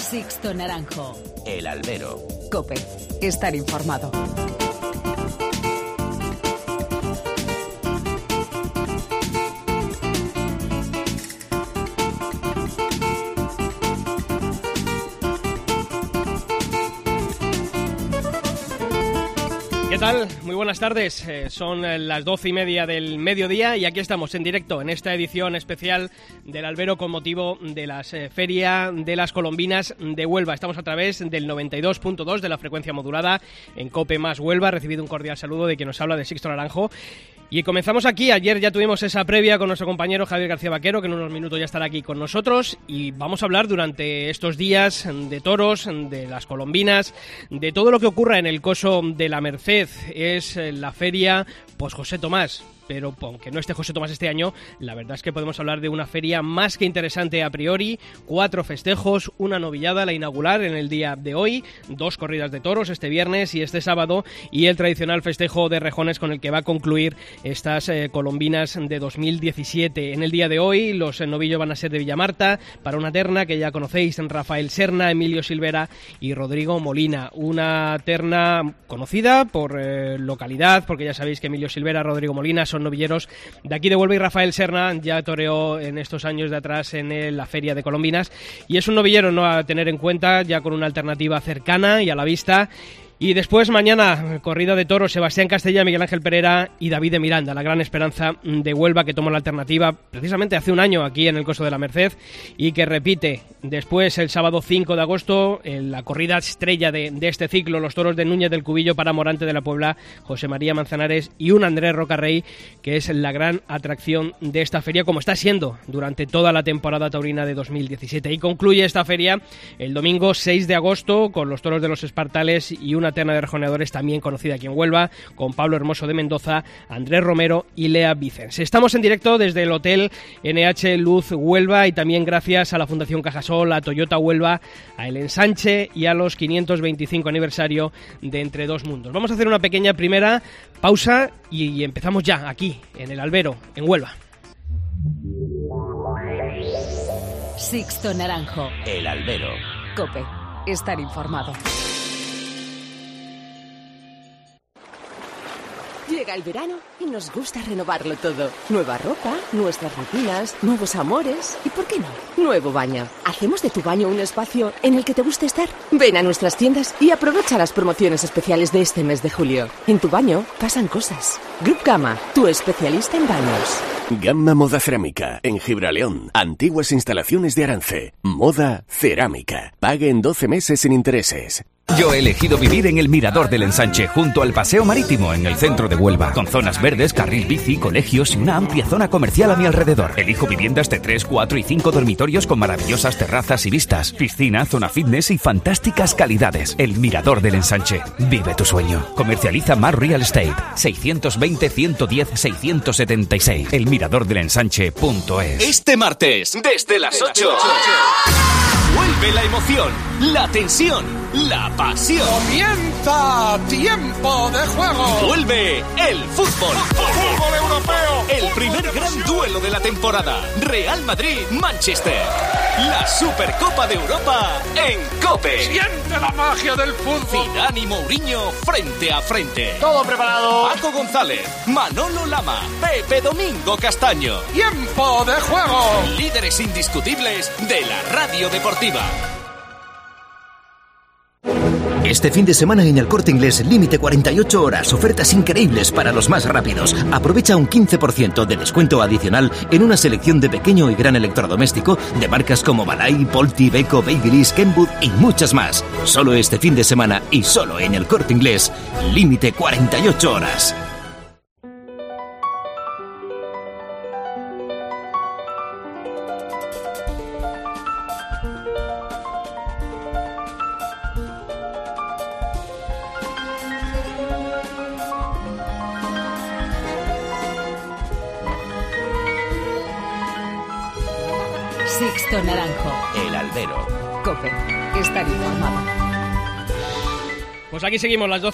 Sixto Naranjo. El Albero. COPE. Estar informado. ¿Qué tal? Muy buenas tardes. Son las 12:30 del mediodía y aquí estamos en directo en esta edición especial del Albero con motivo de la Feria de las Colombinas de Huelva. Estamos a través del 92.2 de la frecuencia modulada en COPE más Huelva. Recibido un cordial saludo de quien nos habla, de Sixto Naranjo. Y comenzamos aquí. Ayer ya tuvimos esa previa con nuestro compañero Javier García Vaquero, que en unos minutos ya estará aquí con nosotros, y vamos a hablar durante estos días de toros, de las colombinas, de todo lo que ocurra en el Coso de la Merced. Es la feria José Tomás. Pero aunque no esté José Tomás este año, la verdad es que podemos hablar de una feria más que interesante a priori. 4 festejos, una novillada, la inaugural en el día de hoy, 2 corridas de toros este viernes y este sábado, y el tradicional festejo de rejones con el que va a concluir estas colombinas de 2017. En el día de hoy los novillos van a ser de Villamarta, para una terna que ya conocéis: Rafael Serna, Emilio Silvera y Rodrigo Molina. Una terna conocida por localidad, porque ya sabéis que Emilio Silvera, Rodrigo Molina son novilleros de aquí de Huelva, y Rafael Serna ya toreó en estos años de atrás en la feria de colombinas, y es un novillero no a tener en cuenta, ya con una alternativa cercana y a la vista. Y después mañana, corrida de toros, Sebastián Castella, Miguel Ángel Pereira y David de Miranda, la gran esperanza de Huelva, que tomó la alternativa precisamente hace un año aquí en el Coso de la Merced y que repite después el sábado 5 de agosto en la corrida estrella de este ciclo, los toros de Núñez del Cubillo para Morante de la Puebla, José María Manzanares y un Andrés Rocarrey, que es la gran atracción de esta feria, como está siendo durante toda la temporada taurina de 2017. Y concluye esta feria el domingo 6 de agosto con los toros de los Espartales y una terna de rejoneadores también conocida aquí en Huelva, con Pablo Hermoso de Mendoza, Andrés Romero y Lea Vicens. Estamos en directo desde el Hotel NH Luz Huelva, y también gracias a la Fundación Cajasol, a Toyota Huelva, a El Ensanche y a los 525 aniversario de Entre Dos Mundos. Vamos a hacer una pequeña primera pausa y empezamos ya aquí en el Albero, en Huelva. Sixto Naranjo. El Albero. COPE. Estar informado. Llega el verano y nos gusta renovarlo todo. Nueva ropa, nuestras rutinas, nuevos amores y, ¿por qué no?, nuevo baño. Hacemos de tu baño un espacio en el que te guste estar. Ven a nuestras tiendas y aprovecha las promociones especiales de este mes de julio. En tu baño pasan cosas. Grup Gama, tu especialista en baños. Gamma Moda Cerámica, en Gibraleón. Antiguas instalaciones de Arance. Moda cerámica. Pague en 12 meses sin intereses. Yo he elegido vivir en el Mirador del Ensanche, junto al Paseo Marítimo, en el centro de Huelva, con zonas verdes, carril bici, colegios y una amplia zona comercial a mi alrededor. Elijo viviendas de 3, 4 y 5 dormitorios con maravillosas terrazas y vistas, piscina, zona fitness y fantásticas calidades. El Mirador del Ensanche. Vive tu sueño. Comercializa Mar Real Estate. 620-110-676. elmiradordelensanche.es. Este martes, desde las 8, vuelve la emoción, la tensión, la pasión. ¡Comienza Tiempo de Juego! Vuelve el fútbol. ¡Fútbol europeo! El primer gran duelo de la temporada. Real Madrid-Manchester. La Supercopa de Europa en COPE. ¡Siente la magia del fútbol! Zidane y Mourinho frente a frente. ¡Todo preparado! Paco González, Manolo Lama, Pepe Domingo Castaño. ¡Tiempo de Juego! Líderes indiscutibles de la radio deportiva. Este fin de semana en El Corte Inglés, límite 48 horas, ofertas increíbles para los más rápidos. Aprovecha un 15% de descuento adicional en una selección de pequeño y gran electrodoméstico de marcas como Balay, Polti, Beko, Babyliss, Kenwood y muchas más. Solo este fin de semana y solo en El Corte Inglés, límite 48 horas. Sixto Naranjo. El Albero. COPE. Estar informado. Pues aquí seguimos las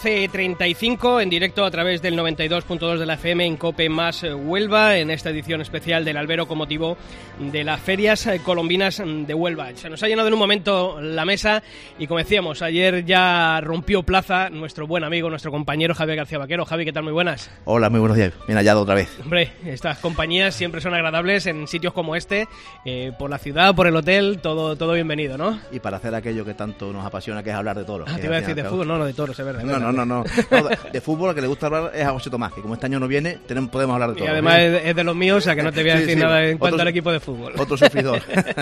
12:35 en directo a través del 92.2 de la FM en COPE más Huelva, en esta edición especial del albero con motivo de las ferias colombinas de Huelva. Se nos ha llenado en un momento la mesa y, como decíamos, ayer ya rompió plaza nuestro buen amigo, nuestro compañero Javier García Vaquero. Javi, ¿qué tal? Muy buenas. Hola, muy buenos días. Bien hallado otra vez. Hombre, estas compañías siempre son agradables en sitios como este, por la ciudad, por el hotel, todo bienvenido, ¿no? Y para hacer aquello que tanto nos apasiona, que es hablar de toros. Te iba a decir de fútbol, no de toros, es verdad. No. De fútbol lo que le gusta hablar es a José Tomás, que como este año no viene, podemos hablar de toros. Y además es de los míos, o sea que no te voy a decir nada en cuanto al equipo de fútbol. Otro sufridor.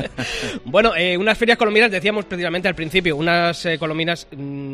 Bueno, unas ferias colombinas, decíamos precisamente al principio, unas colombinas,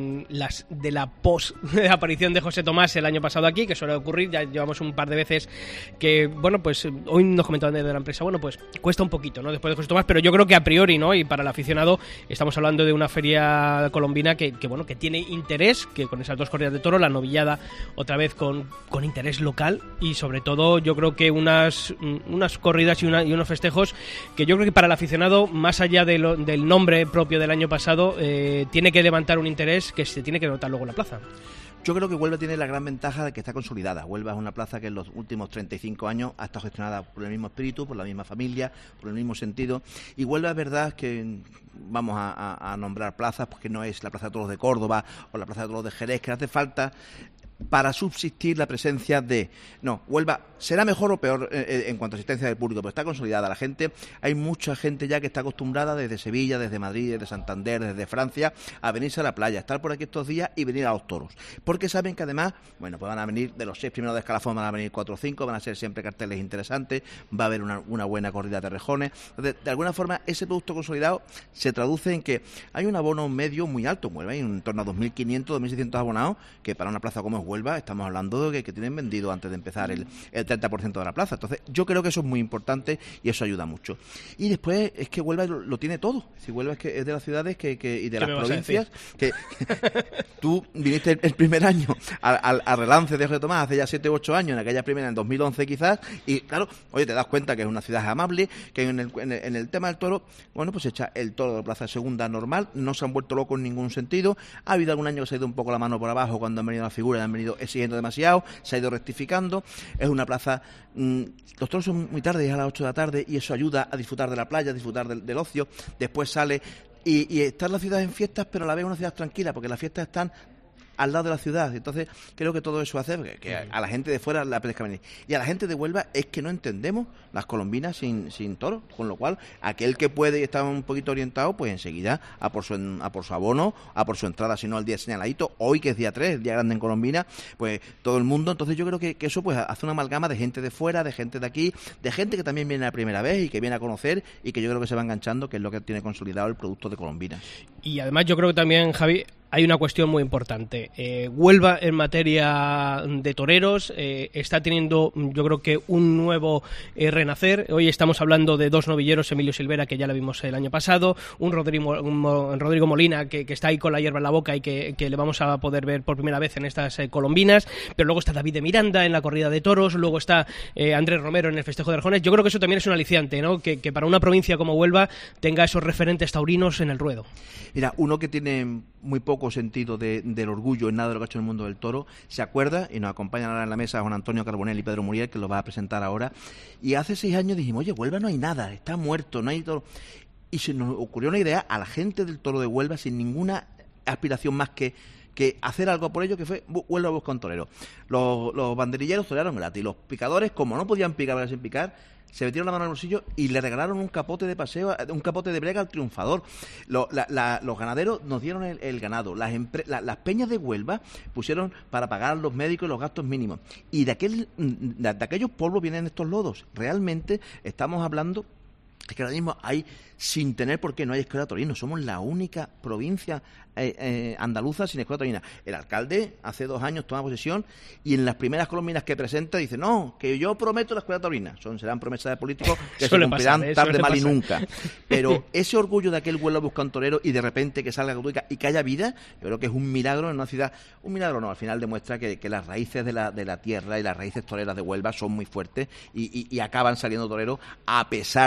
las de la post-aparición de José Tomás el año pasado aquí, que suele ocurrir, ya llevamos un par de veces que, bueno, pues hoy nos comentaban de la empresa, bueno, pues cuesta un poquito, ¿no?, después de José Tomás, pero yo creo que a priori, ¿no?, y para el aficionado, estamos hablando de una feria colombina que bueno, que tiene interés, que con esas dos corridas de toro, la novillada otra vez con interés local y sobre todo yo creo que unas corridas y unos festejos que yo creo que para el aficionado, más allá del nombre propio del año pasado, tiene que levantar un interés que se tiene que notar luego en la plaza. Yo creo que Huelva tiene la gran ventaja de que está consolidada. Huelva es una plaza que en los últimos 35 años ha estado gestionada por el mismo espíritu, por la misma familia, por el mismo sentido. Y Huelva es verdad que vamos a nombrar plazas, porque no es la Plaza de Toros de Córdoba o la Plaza de Toros de Jerez, que hace falta para subsistir la presencia de... No, Huelva será mejor o peor en cuanto a asistencia del público, pero está consolidada la gente. Hay mucha gente ya que está acostumbrada desde Sevilla, desde Madrid, desde Santander, desde Francia, a venirse a la playa, estar por aquí estos días y venir a los toros. Porque saben que además, bueno, pues van a venir de los 6 primeros de escalafón, van a venir 4 o 5, van a ser siempre carteles interesantes, va a haber una buena corrida de rejones. Entonces, de alguna forma, ese producto consolidado se traduce en que hay un abono medio muy alto en Huelva, hay en torno a 2.500, 2.600 abonados, que para una plaza como es Huelva, estamos hablando de que tienen vendido antes de empezar el 30% de la plaza. Entonces, yo creo que eso es muy importante y eso ayuda mucho. Y después es que Huelva lo tiene todo. Si Huelva es de las ciudades y de las provincias, que tú viniste el primer año al relance de José Tomás hace ya 7 u 8 años, en aquella primera, en 2011 quizás, y claro, oye, te das cuenta que es una ciudad amable, que en el tema del toro, bueno, pues se echa el toro de la plaza segunda normal, no se han vuelto locos en ningún sentido. Ha habido algún año que se ha ido un poco la mano por abajo cuando han venido las figuras, han venido exigiendo demasiado, se ha ido rectificando. Es una plaza, los toros son muy tarde, a las 8 de la tarde, y eso ayuda a disfrutar de la playa, a disfrutar del ocio. Después sale y está la ciudad en fiestas, pero a la vez una ciudad tranquila, porque las fiestas están al lado de la ciudad. Entonces creo que todo eso hace que a la gente de fuera le apetezca venir. Y a la gente de Huelva es que no entendemos las colombinas sin toros, con lo cual aquel que puede y está un poquito orientado, pues enseguida a por su abono, a por su entrada, si no al día señaladito. Hoy, que es día 3, el día grande en Colombina, pues todo el mundo. Entonces yo creo que eso pues hace una amalgama de gente de fuera, de gente de aquí, de gente que también viene la primera vez y que viene a conocer, y que yo creo que se va enganchando, que es lo que tiene consolidado el producto de Colombina. Y además yo creo que también, Javi, hay una cuestión muy importante. Huelva, en materia de toreros, está teniendo, yo creo que un nuevo renacer. Hoy estamos hablando de 2 novilleros, Emilio Silvera, que ya la vimos el año pasado, un Rodrigo Molina, que está ahí con la hierba en la boca y que le vamos a poder ver por primera vez en estas colombinas, pero luego está David de Miranda en la corrida de toros, luego está Andrés Romero en el festejo de rejones. Yo creo que eso también es un aliciante, ¿no?, que para una provincia como Huelva tenga esos referentes taurinos en el ruedo. Mira, uno que tiene muy poco sentido del orgullo en nada de lo que ha hecho en el mundo del toro, se acuerda, y nos acompañan ahora en la mesa Juan Antonio Carbonell y Pedro Muriel, que lo va a presentar ahora, y hace 6 años dijimos, oye, Huelva no hay nada, está muerto, no hay toro, y se nos ocurrió una idea a la gente del toro de Huelva, sin ninguna aspiración más que hacer algo por ello, que fue Huelva busca un torero. Los banderilleros torearon gratis, los picadores, como no podían picar sin picar, se metieron la mano al bolsillo y le regalaron un capote de paseo, un capote de brega al triunfador. Los ganaderos nos dieron el ganado. Las peñas de Huelva pusieron para pagar a los médicos y los gastos mínimos. Y de aquellos polvos vienen estos lodos. Realmente estamos hablando es que ahora mismo hay, sin tener por qué, no hay escuela torino. Somos la única provincia andaluza sin escuela torina. El alcalde hace 2 años toma posesión y en las primeras colombinas que presenta dice, no, que yo prometo la escuela torina. Serán promesas de políticos que se cumplirán tarde, mal y nunca. Pero ese orgullo de aquel Huelva busca un torero y de repente que salga católica y que haya vida, yo creo que es un milagro en una ciudad. Un milagro no, al final demuestra que las raíces de la tierra y las raíces toreras de Huelva son muy fuertes y acaban saliendo toreros a pesar de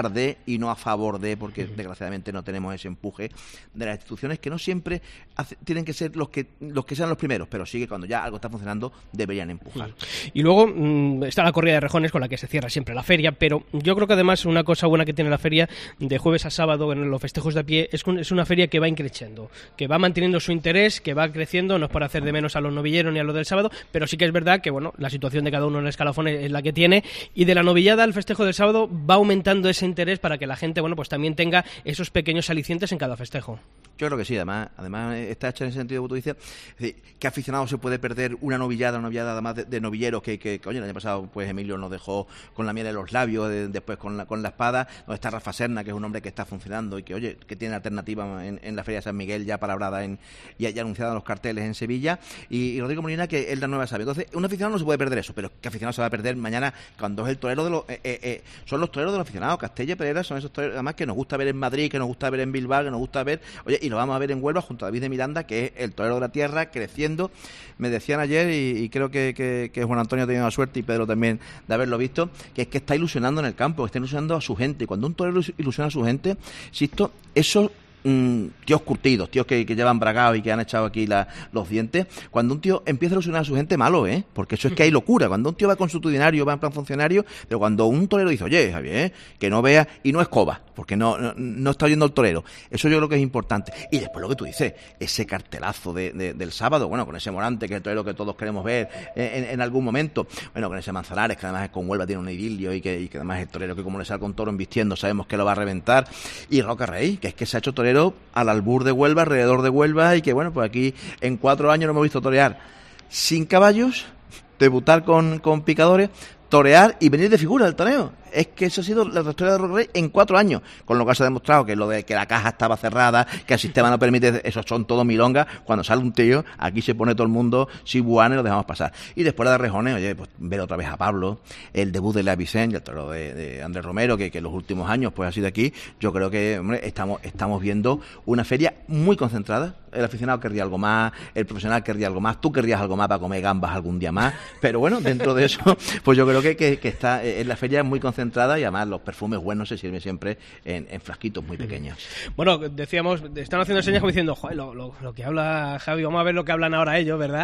y no a favor de, porque desgraciadamente no tenemos ese empuje de las instituciones, que no siempre tienen que ser los que sean los primeros, pero sí que cuando ya algo está funcionando deberían empujar. Y luego está la corrida de rejones, con la que se cierra siempre la feria, pero yo creo que además una cosa buena que tiene la feria de jueves a sábado en los festejos de a pie es una feria que va increciendo, que va manteniendo su interés, que va creciendo, no es por hacer de menos a los novilleros ni a los del sábado, pero sí que es verdad que bueno, la situación de cada uno en el escalafón es la que tiene, y de la novillada al festejo del sábado va aumentando ese interés para que la gente, bueno, pues también tenga esos pequeños alicientes en cada festejo. Yo creo que sí, además está hecha en ese sentido que tú dices, es decir, ¿qué aficionado se puede perder una novillada además de novilleros que coño, el año pasado pues Emilio nos dejó con la miel en los labios, después con la espada, donde está Rafa Serna, que es un hombre que está funcionando y que, oye, que tiene alternativa en la Feria de San Miguel ya palabrada y anunciada en los carteles en Sevilla, y Rodrigo Molina, que es la nueva sabia. Entonces, un aficionado no se puede perder eso, pero ¿qué aficionado se va a perder mañana cuando es el torero de los... son los toreros de los aficionados, Castella y Pereira son esos toreros, además, que nos gusta ver en Madrid, que nos gusta ver en Bilbao, que nos gusta ver... Oye, y lo vamos a ver en Huelva junto a David de Miranda, que es el torero de la tierra, creciendo. Me decían ayer, y creo que Juan Antonio ha tenido la suerte, y Pedro también, de haberlo visto, que es que está ilusionando en el campo, que está ilusionando a su gente. Y cuando un torero ilusiona a su gente, insisto, eso... tíos curtidos, tíos que llevan bragados y que han echado aquí los dientes, cuando un tío empieza a ilusionar a su gente, malo, porque eso es que hay locura. Cuando un tío va consuetudinario, va en plan funcionario, pero cuando un torero dice, oye, Javier, que no vea, y no es coba, porque no está oyendo el torero, eso yo creo que es importante. Y después lo que tú dices, ese cartelazo del sábado, bueno, con ese Morante, que es el torero que todos queremos ver en algún momento, bueno, con ese Manzanares, que además con Huelva tiene un idilio, y que además es el torero que, como le salga un toro embistiendo, sabemos que lo va a reventar, y Roca Rey, que es que se ha hecho torero al albur de Huelva, alrededor de Huelva, y que bueno, pues aquí en 4 años no hemos visto torear sin caballos, debutar con picadores, torear y venir de figura al toreo. Es que eso ha sido la historia de Roca Rey en 4 años, con lo que se ha demostrado que lo de que la caja estaba cerrada, que el sistema no permite, eso son todo milongas. Cuando sale un tío, aquí se pone todo el mundo sibuana y lo dejamos pasar. Y después de rejones, oye, pues ver otra vez a Pablo, el debut de Lea Vicent y el toro de Andrés Romero, que en los últimos años pues ha sido aquí. Yo creo que, hombre, estamos viendo una feria muy concentrada. El aficionado querría algo más, el profesional querría algo más, tú querrías algo más para comer gambas algún día más, pero bueno, dentro de eso, pues yo creo que está en la feria muy concentrada, y además los perfumes buenos se sirven siempre en frasquitos muy pequeños. Bueno, decíamos, están haciendo señas como diciendo, joder, lo que habla Javi, vamos a ver lo que hablan ahora ellos, ¿verdad?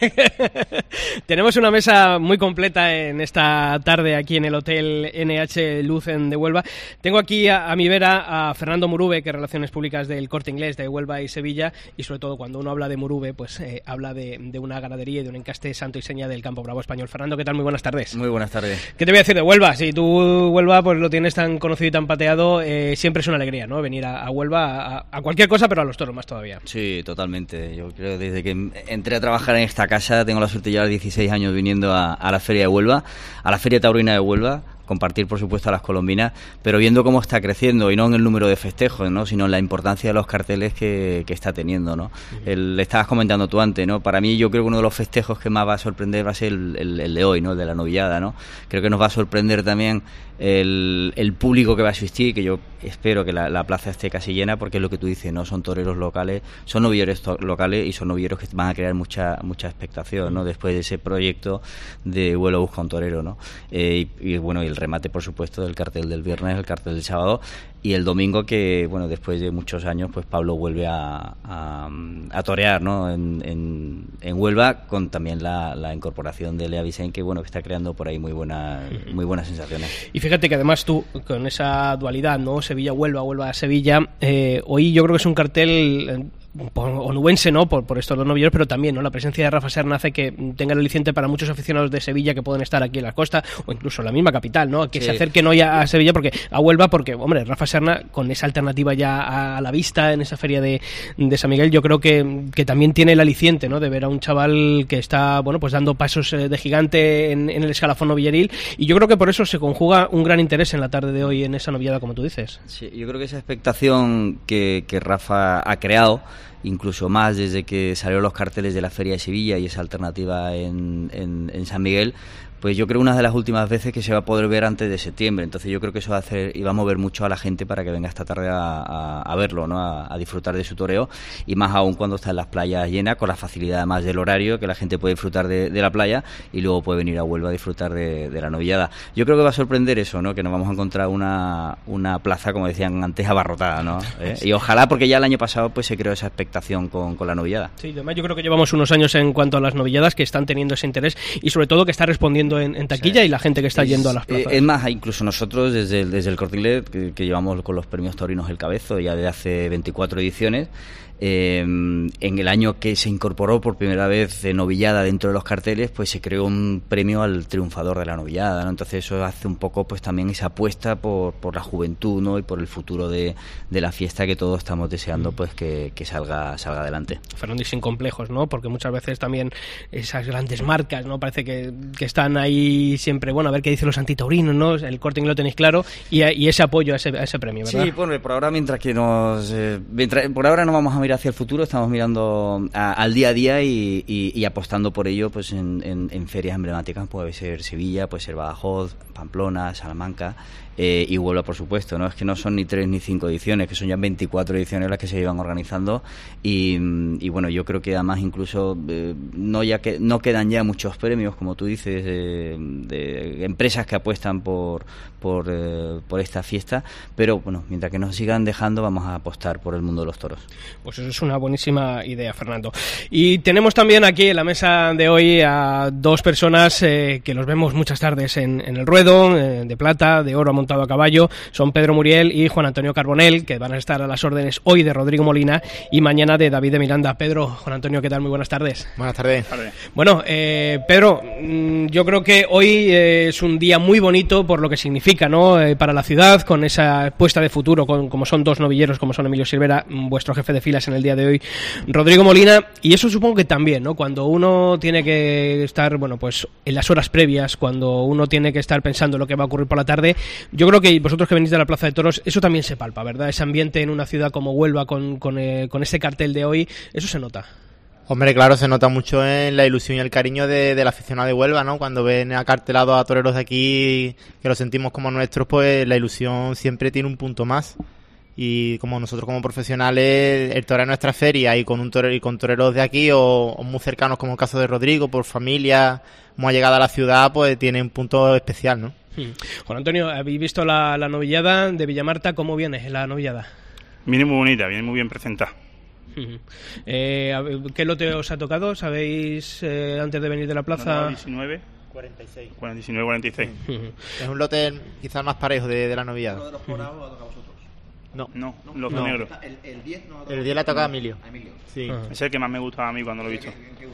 Tenemos una mesa muy completa en esta tarde aquí en el Hotel NH Lucen de Huelva. Tengo aquí a mi vera a Fernando Murube, que es Relaciones Públicas del Corte Inglés de Huelva y Sevilla, y sobre todo cuando uno habla de Murube, pues habla de una ganadería y de un encaste santo y seña del campo bravo español. Fernando, ¿qué tal? Muy buenas tardes. Muy buenas tardes. ¿Qué te voy a decir de Huelva? Si tú Huelva pues lo tienes tan conocido y tan pateado, siempre es una alegría, ¿no? Venir a Huelva a cualquier cosa, pero a los toros más todavía. Sí, totalmente. Yo creo que desde que entré a trabajar en esta casa, tengo la suerte de llevar 16 años viniendo a la Feria de Huelva, a la Feria Taurina de Huelva, compartir por supuesto a las colombinas, pero viendo cómo está creciendo, y no en el número de festejos, ¿no?, sino en la importancia de los carteles que está teniendo, ¿no? Le estabas comentando tú antes, ¿no? Para mí, yo creo que uno de los festejos que más va a sorprender va a ser el de hoy, ¿no?, el de la novillada, ¿no? Creo que nos va a sorprender también el público que va a asistir, que yo espero que la plaza esté casi llena, porque es lo que tú dices, ¿no? Son toreros locales, son novilleros locales, y son novilleros que van a crear mucha expectación, ¿no?, después de ese proyecto de Huelva busca un torero, ¿no? Y bueno, y el remate, por supuesto, del cartel del viernes, el cartel del sábado, y el domingo, que bueno, después de muchos años, pues Pablo vuelve a torear, ¿no?, en Huelva, con también la incorporación de Lea Vicent, que bueno, que está creando por ahí muy buenas sensaciones. Y fíjate que además tú, con esa dualidad, ¿no?, Sevilla-Huelva, Huelva-Sevilla, hoy yo creo que es un cartel onubense, ¿no?, por estos dos novilleros, pero también, ¿no?, la presencia de Rafa Serna hace que tenga el aliciente para muchos aficionados de Sevilla que pueden estar aquí en la costa, o incluso en la misma capital, ¿no?, que se acerquen hoy a Sevilla, porque a Huelva, porque, hombre, Rafa Serna, con esa alternativa ya a la vista en esa feria de San Miguel, yo creo que también tiene el aliciente, ¿no?, de ver a un chaval que está, bueno, pues dando pasos de gigante en el escalafón novilleril, y yo creo que por eso se conjuga un gran interés en la tarde de hoy en esa novillada, como tú dices. Sí, yo creo que esa expectación que Rafa ha creado, incluso más desde que salieron los carteles de la Feria de Sevilla y esa alternativa en San Miguel, pues yo creo una de las últimas veces que se va a poder ver antes de septiembre. Entonces yo creo que eso va a hacer y va a mover mucho a la gente para que venga esta tarde a verlo, ¿no? A disfrutar de su toreo, y más aún cuando está en las playas llenas, con la facilidad además del horario, que la gente puede disfrutar de la playa y luego puede venir a Huelva a disfrutar de la novillada. Yo creo que va a sorprender eso, ¿no? Que nos vamos a encontrar una plaza, como decían antes, abarrotada, ¿no? Y ojalá, porque ya el año pasado pues se creó esa expectación con la novillada. Sí, además yo creo que llevamos unos años en cuanto a las novilladas que están teniendo ese interés y sobre todo que está respondiendo en taquilla, sí, y la gente que está yendo a las plazas. Es más, incluso nosotros desde el Corte Inglés, que llevamos con los premios taurinos El Cabezo ya desde hace 24 ediciones, en el año que se incorporó por primera vez novillada dentro de los carteles, pues se creó un premio al triunfador de la novillada, ¿no? Entonces eso hace un poco pues también esa apuesta por la juventud, ¿no? Y por el futuro de la fiesta que todos estamos deseando pues que salga adelante. Fernando, y sin complejos, ¿no? Porque muchas veces también esas grandes marcas, ¿no? Parece que están ahí siempre, bueno, a ver qué dicen los antitaurinos, ¿no? El Corte Inglés lo tenéis claro, y ese apoyo a ese premio, ¿verdad? Sí, bueno, por ahora por ahora no vamos a mirar hacia el futuro, estamos mirando al día a día y apostando por ello pues en ferias emblemáticas. Puede ser Sevilla, puede ser Badajoz, Pamplona, Salamanca y Huelva, por supuesto, ¿no? Es que no son ni 3 ni 5 ediciones, que son ya 24 ediciones las que se iban organizando y bueno, yo creo que además incluso no quedan ya muchos premios, como tú dices, de empresas que apuestan por esta fiesta, pero bueno, mientras que nos sigan dejando, vamos a apostar por el mundo de los toros. Pues eso es una buenísima idea, Fernando. Y tenemos también aquí en la mesa de hoy a dos personas que los vemos muchas tardes en el ruedo, de plata, de oro montado a caballo. Son Pedro Muriel y Juan Antonio Carbonell, que van a estar a las órdenes hoy de Rodrigo Molina y mañana de David de Miranda. Pedro, Juan Antonio, ¿qué tal? Muy buenas tardes. Buenas tardes. Bueno, Pedro, yo creo que hoy es un día muy bonito por lo que significa, ¿no? Para la ciudad, con esa puesta de futuro, como son dos novilleros, como son Emilio Silvera, vuestro jefe de filas en el día de hoy, Rodrigo Molina, y eso supongo que también, ¿no? Cuando uno tiene que estar, bueno, pues en las horas previas, cuando uno tiene que estar pensando lo que va a ocurrir por la tarde, yo creo que vosotros que venís de la Plaza de Toros, eso también se palpa, ¿verdad? Ese ambiente en una ciudad como Huelva con ese cartel de hoy, eso se nota. Hombre, claro, se nota mucho en la ilusión y el cariño del aficionado de Huelva, ¿no? Cuando ven acartelados a toreros de aquí, que los sentimos como nuestros, pues la ilusión siempre tiene un punto más. Y como nosotros como profesionales, el torear nuestra feria y con toreros de aquí o muy cercanos, como el caso de Rodrigo, por familia muy allegada a la ciudad, pues tiene un punto especial, ¿no? Juan Antonio, ¿habéis visto la novillada de Villamarta? ¿Cómo viene la novillada? Viene muy bonita, viene muy bien presentada. ¿Qué lote os ha tocado? ¿Sabéis antes de venir de la plaza? 19-46. 49-46. Es un lote quizás más parejo de la novillada. ¿Uno de los morados lo ha tocado vosotros? No, los negros. El 10 no. El 10 le ha tocado a Emilio. Sí. Es el que más me gustaba a mí cuando lo he visto.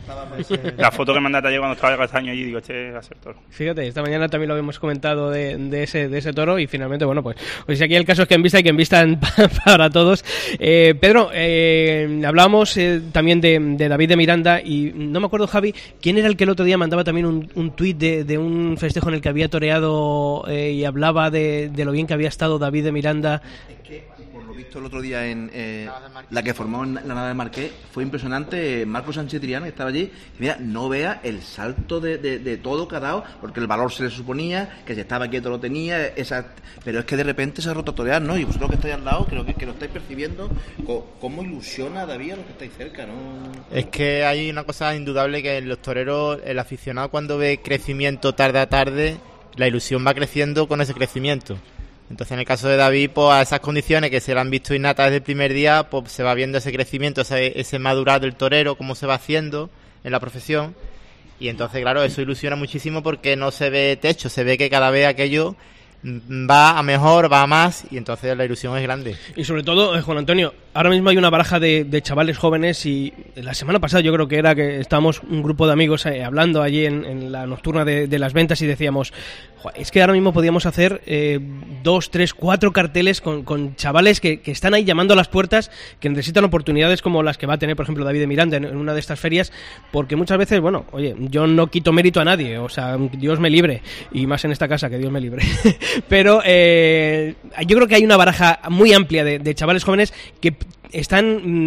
La foto que mandaste ayer cuando estaba el castaño allí, digo, este va a ser toro. Fíjate, esta mañana también lo habíamos comentado de ese toro y finalmente, bueno, pues aquí el caso es que en vista y que en vista para todos. Pedro, hablábamos también de David de Miranda y no me acuerdo, Javi, ¿quién era el que el otro día mandaba también un tuit de un festejo en el que había toreado y hablaba de lo bien que había estado David de Miranda? Visto el otro día en la que formó en la nave del Marqués, fue impresionante. Marco Sánchez Triano, que estaba allí, y mira, no vea el salto de todo que ha dado, porque el valor se le suponía, que si estaba quieto lo tenía, pero es que de repente se ha roto a torear, ¿no? Y vosotros que estáis al lado, creo que lo estáis percibiendo, cómo ilusiona a David a los que estáis cerca, ¿no? Es que hay una cosa indudable, que en los toreros, el aficionado cuando ve crecimiento tarde a tarde, la ilusión va creciendo con ese crecimiento. Entonces, en el caso de David, pues a esas condiciones que se le han visto innatas desde el primer día, pues se va viendo ese crecimiento, ese madurar del torero, cómo se va haciendo en la profesión. Y entonces, claro, eso ilusiona muchísimo porque no se ve techo, se ve que cada vez aquello va a mejor, va a más, y entonces la ilusión es grande. Y sobre todo, Juan Antonio, ahora mismo hay una baraja de chavales jóvenes y la semana pasada yo creo que era que estábamos un grupo de amigos hablando allí en la nocturna de las ventas y decíamos, es que ahora mismo podíamos hacer 2, 3, 4 carteles con chavales que están ahí llamando a las puertas, que necesitan oportunidades como las que va a tener, por ejemplo, David de Miranda en una de estas ferias, porque muchas veces, bueno, oye, yo no quito mérito a nadie, o sea, Dios me libre, y más en esta casa, que Dios me libre. Pero yo creo que hay una baraja muy amplia de chavales jóvenes que están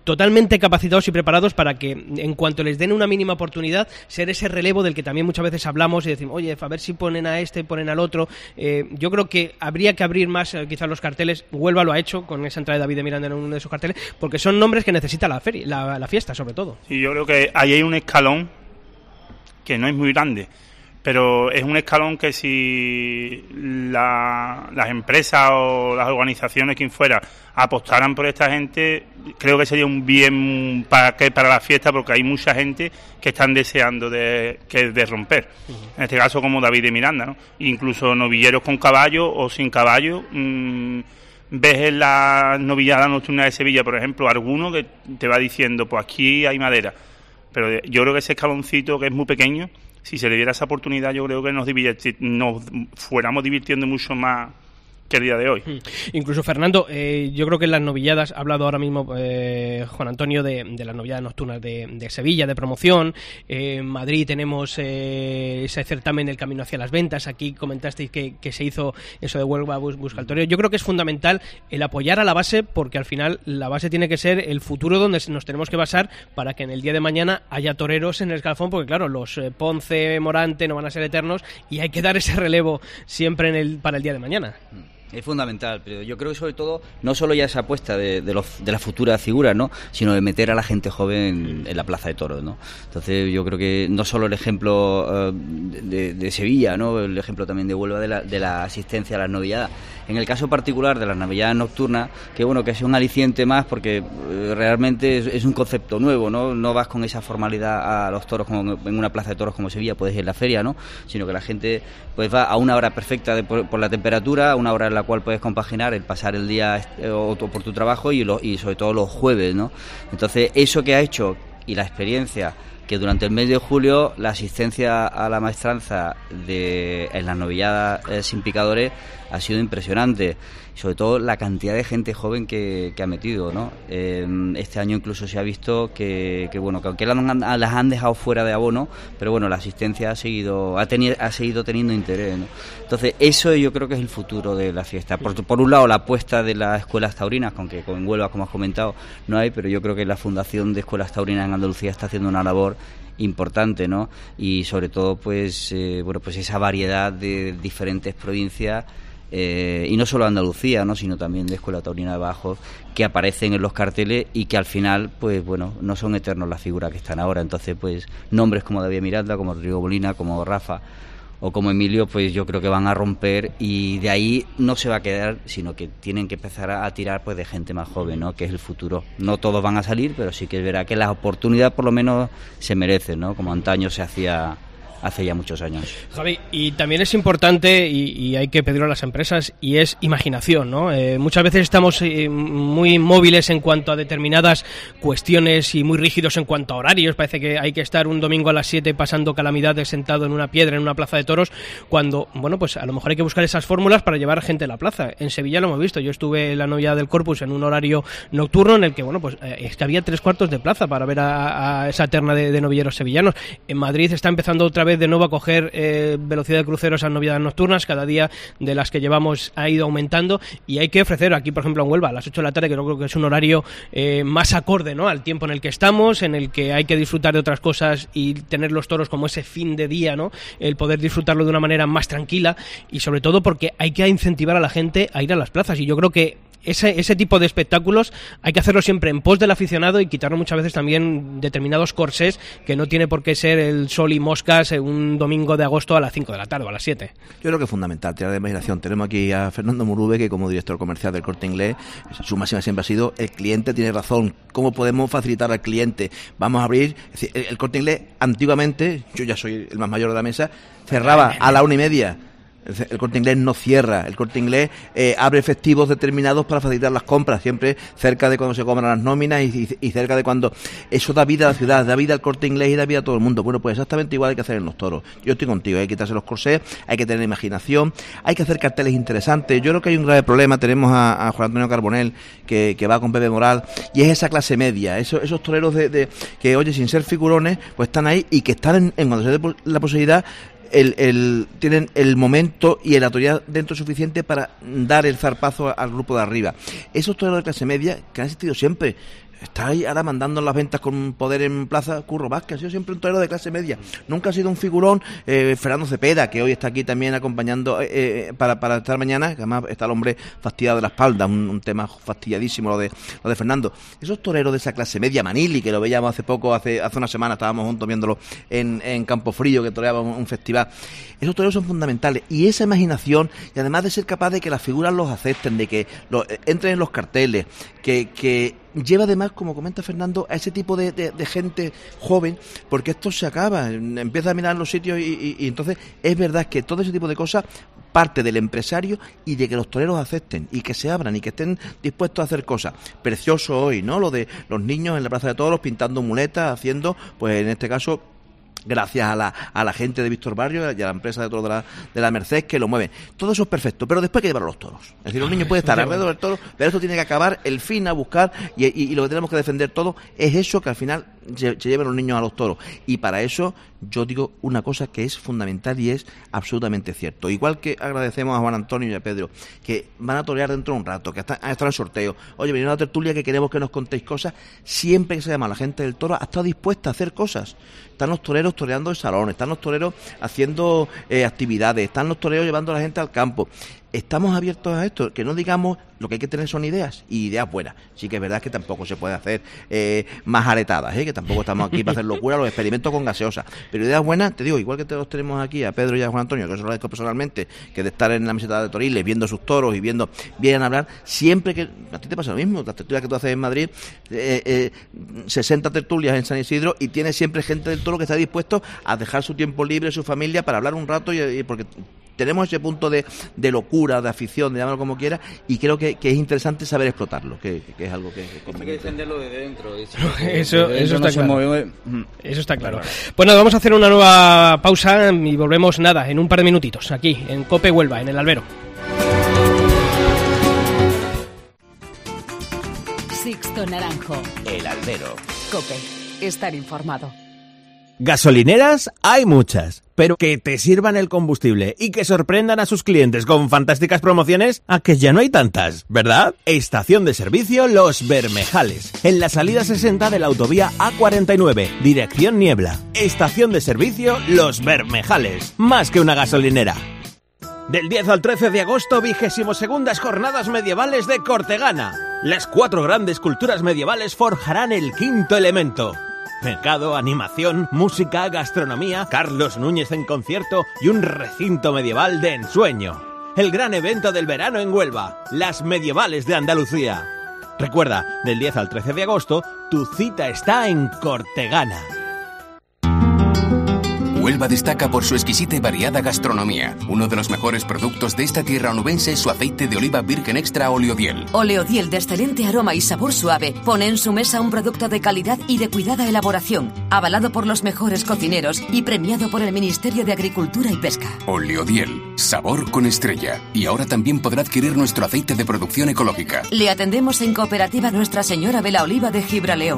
totalmente capacitados y preparados para que en cuanto les den una mínima oportunidad, ser ese relevo del que también muchas veces hablamos y decimos, oye, a ver si ponen a este, ponen al otro. Yo creo que habría que abrir más quizás los carteles. Huelva lo ha hecho con esa entrada de David de Miranda en uno de esos carteles, porque son nombres que necesita la feria, la fiesta sobre todo. Sí, yo creo que ahí hay un escalón que no es muy grande, pero es un escalón que si las empresas o las organizaciones, quien fuera, apostaran por esta gente, creo que sería un bien para la fiesta, porque hay mucha gente que están deseando de romper. En este caso, como David de Miranda, ¿no? Incluso novilleros con caballo o sin caballo. Ves en la novillada nocturna de Sevilla, por ejemplo, alguno que te va diciendo, pues aquí hay madera. Pero yo creo que ese escaloncito, que es muy pequeño, si se le diera esa oportunidad, yo creo que nos fuéramos divirtiendo mucho más que el día de hoy. Incluso, Fernando, yo creo que en las novilladas, ha hablado ahora mismo Juan Antonio de las novilladas nocturnas de Sevilla, de promoción. En Madrid tenemos ese certamen del Camino hacia las Ventas. Aquí comentasteis que se hizo eso de Huelva Busca el Torero. Yo creo que es fundamental el apoyar a la base, porque al final la base tiene que ser el futuro donde nos tenemos que basar para que en el día de mañana haya toreros en el escalafón, porque claro, los Ponce, Morante no van a ser eternos y hay que dar ese relevo siempre para el día de mañana. Es fundamental, pero yo creo que sobre todo no solo ya esa apuesta de las futuras figuras, ¿no?, sino de meter a la gente joven en la plaza de toros, ¿no? Entonces yo creo que no solo el ejemplo de Sevilla, ¿no?, el ejemplo también de Huelva de la asistencia a las novilladas. En el caso particular de las novilladas nocturnas, que bueno, que es un aliciente más, porque realmente es un concepto nuevo, ¿no? No vas con esa formalidad a los toros como en una plaza de toros como Sevilla, puedes ir en la feria, ¿no?, sino que la gente pues va a una hora perfecta por la temperatura, a una hora en la cual puedes compaginar el pasar el día o por tu trabajo y sobre todo los jueves, ¿no? Entonces eso que ha hecho y la experiencia que durante el mes de julio la asistencia a la maestranza en las novilladas sin picadores ha sido impresionante, sobre todo la cantidad de gente joven que ha metido, ¿no? Este año incluso se ha visto que bueno, que aunque las han dejado fuera de abono, pero bueno, la asistencia ha seguido teniendo interés, ¿no? Entonces eso yo creo que es el futuro de la fiesta. Por un lado la apuesta de las escuelas taurinas, aunque con Huelva, como has comentado, no hay, pero yo creo que la Fundación de Escuelas Taurinas en Andalucía está haciendo una labor importante, ¿no? Y sobre todo pues esa variedad de diferentes provincias, y no solo Andalucía, ¿no?, sino también de Escuela Taurina de Badajoz, que aparecen en los carteles y que al final pues bueno, no son eternos las figuras que están ahora. Entonces pues nombres como David Miranda, como Rodrigo Molina, como Rafa o como Emilio, pues yo creo que van a romper, y de ahí no se va a quedar, sino que tienen que empezar a tirar pues de gente más joven, ¿no?, que es el futuro. No todos van a salir, pero sí que es verdad que las oportunidades por lo menos se merecen, ¿no?, como antaño se hacía hace ya muchos años. Javi, y también es importante, y hay que pedirlo a las empresas, y es imaginación, ¿no? Muchas veces estamos muy móviles en cuanto a determinadas cuestiones y muy rígidos en cuanto a horarios. Parece que hay que estar un domingo a las 7 pasando calamidades sentado en una piedra en una plaza de toros, cuando, bueno, pues a lo mejor hay que buscar esas fórmulas para llevar gente a la plaza. En Sevilla lo hemos visto. Yo estuve en la novillada del Corpus en un horario nocturno en el que, bueno, pues es que había 3/4 de plaza para ver a esa terna de novilleros sevillanos. En Madrid está empezando otra vez de nuevo a coger velocidad de crucero esas novilladas nocturnas. Cada día de las que llevamos ha ido aumentando, y hay que ofrecer aquí, por ejemplo, en Huelva a las 8 de la tarde, que creo que es un horario más acorde, ¿no?, al tiempo en el que estamos, en el que hay que disfrutar de otras cosas y tener los toros como ese fin de día, ¿no?, el poder disfrutarlo de una manera más tranquila, y sobre todo porque hay que incentivar a la gente a ir a las plazas. Y yo creo que ese tipo de espectáculos hay que hacerlo siempre en pos del aficionado y quitarnos muchas veces también determinados corsés, que no tiene por qué ser el sol y moscas un domingo de agosto a las 5 de la tarde o a las 7. Yo creo que es fundamental tirar de imaginación. Tenemos aquí a Fernando Murube, que como director comercial del Corte Inglés, su máxima siempre ha sido: el cliente tiene razón, ¿cómo podemos facilitar al cliente? Vamos a abrir. Es decir, el Corte Inglés antiguamente, yo ya soy el más mayor de la mesa, cerraba a la 1:30. El Corte Inglés no cierra. El Corte Inglés abre festivos determinados para facilitar las compras, siempre cerca de cuando se cobran las nóminas y cerca de cuando... Eso da vida a la ciudad, da vida al Corte Inglés y da vida a todo el mundo. Bueno, pues exactamente igual hay que hacer en los toros. Yo estoy contigo, hay que quitarse los corsés, hay que tener imaginación, hay que hacer carteles interesantes. Yo creo que hay un grave problema. Tenemos a Juan Antonio Carbonell, que va con Pepe Moral, y es esa clase media, esos toreros que, oye, sin ser figurones, pues están ahí, y que están en cuando se dé la posibilidad, tienen el momento y la autoridad dentro suficiente para dar el zarpazo al grupo de arriba. Esos toreros de clase media que han existido siempre. está ahí ahora mandando las ventas con poder en plaza. Curro Vázquez ha sido siempre un torero de clase media, nunca ha sido un figurón. Fernando Cepeda, que hoy está aquí también acompañando para estar mañana, que además está el hombre fastidiado de la espalda, un tema fastidiadísimo lo de Fernando. Esos toreros de esa clase media, Manili, que lo veíamos hace poco, hace una semana estábamos juntos viéndolo en Campo Frío, que toreaba un festival. Esos toreros son fundamentales, y esa imaginación, y además de ser capaz de que las figuras los acepten, de que entren en los carteles, que lleva además, como comenta Fernando, a ese tipo de gente joven, porque esto se acaba, empieza a mirar los sitios y entonces es verdad que todo ese tipo de cosas parte del empresario y de que los toreros acepten y que se abran y que estén dispuestos a hacer cosas. Precioso hoy, ¿no? Lo de los niños en la Plaza de Toros pintando muletas, haciendo, pues en este caso, gracias a la gente de Víctor Barrio y a la empresa de toros de la Merced, que lo mueven. Todo eso es perfecto, pero después hay que llevar a los toros. Es decir, los niños pueden estar alrededor del toro, pero esto tiene que acabar, el fin a buscar, y lo que tenemos que defender todo es eso, que al final se lleven los niños a los toros. Y para eso yo digo una cosa que es fundamental y es absolutamente cierto. Igual que agradecemos a Juan Antonio y a Pedro, que van a torear dentro de un rato, que han estado en el sorteo. Oye, venid a una tertulia que queremos que nos contéis cosas. Siempre que se llama a la gente del toro, ha estado dispuesta a hacer cosas. Están los toreros toreando el salón, están los toreros haciendo actividades, están los toreros llevando a la gente al campo. Estamos abiertos a esto, que no digamos, lo que hay que tener son ideas, y ideas buenas. Sí que es verdad que tampoco se puede hacer más aretadas, que tampoco estamos aquí para hacer locura, los experimentos con gaseosa. Pero ideas buenas, te digo, igual que los tenemos aquí, a Pedro y a Juan Antonio, que os lo agradezco personalmente, que de estar en la meseta de Toriles, viendo sus toros y vienen a hablar, siempre que, a ti te pasa lo mismo, las tertulias que tú haces en Madrid, 60 tertulias en San Isidro, y tienes siempre gente del toro que está dispuesto a dejar su tiempo libre, su familia, para hablar un rato, y porque tenemos ese punto de locura, de afición, de llamarlo como quiera, y creo que es interesante saber explotarlo, que es algo que hay que defenderlo desde dentro. Eso está claro. Eso está claro. Pues nada, vamos a hacer una nueva pausa y volvemos en un par de minutitos, aquí en COPE Huelva, en el Albero. Sixto Naranjo. El Albero. COPE. Estar informado. Gasolineras hay muchas, pero que te sirvan el combustible y que sorprendan a sus clientes con fantásticas promociones, a que ya no hay tantas, ¿verdad? Estación de servicio Los Bermejales, en la salida 60 de la autovía A49, dirección Niebla. Estación de servicio Los Bermejales, más que una gasolinera. Del 10 al 13 de agosto, 22ª Jornadas Medievales de Cortegana. Las 4 grandes culturas medievales forjarán el quinto elemento. Mercado, animación, música, gastronomía, Carlos Núñez en concierto y un recinto medieval de ensueño. El gran evento del verano en Huelva, las Medievales de Andalucía. Recuerda, del 10 al 13 de agosto, tu cita está en Cortegana. Huelva destaca por su exquisita y variada gastronomía. Uno de los mejores productos de esta tierra onubense es su aceite de oliva virgen extra Oleodiel. Oleodiel, de excelente aroma y sabor suave, pone en su mesa un producto de calidad y de cuidada elaboración, avalado por los mejores cocineros y premiado por el Ministerio de Agricultura y Pesca. Oleodiel, sabor con estrella. Y ahora también podrá adquirir nuestro aceite de producción ecológica. Le atendemos en Cooperativa Nuestra Señora de la Oliva de Gibraleón.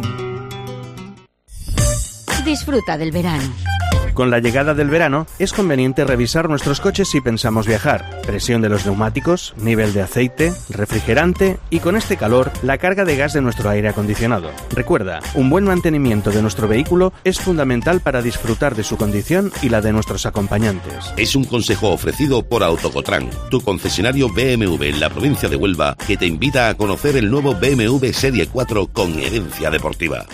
Disfruta del verano. Con la llegada del verano, es conveniente revisar nuestros coches si pensamos viajar. Presión de los neumáticos, nivel de aceite, refrigerante y con este calor, la carga de gas de nuestro aire acondicionado. Recuerda, un buen mantenimiento de nuestro vehículo es fundamental para disfrutar de su condición y la de nuestros acompañantes. Es un consejo ofrecido por Autocotran, tu concesionario BMW en la provincia de Huelva, que te invita a conocer el nuevo BMW Serie 4 con herencia deportiva.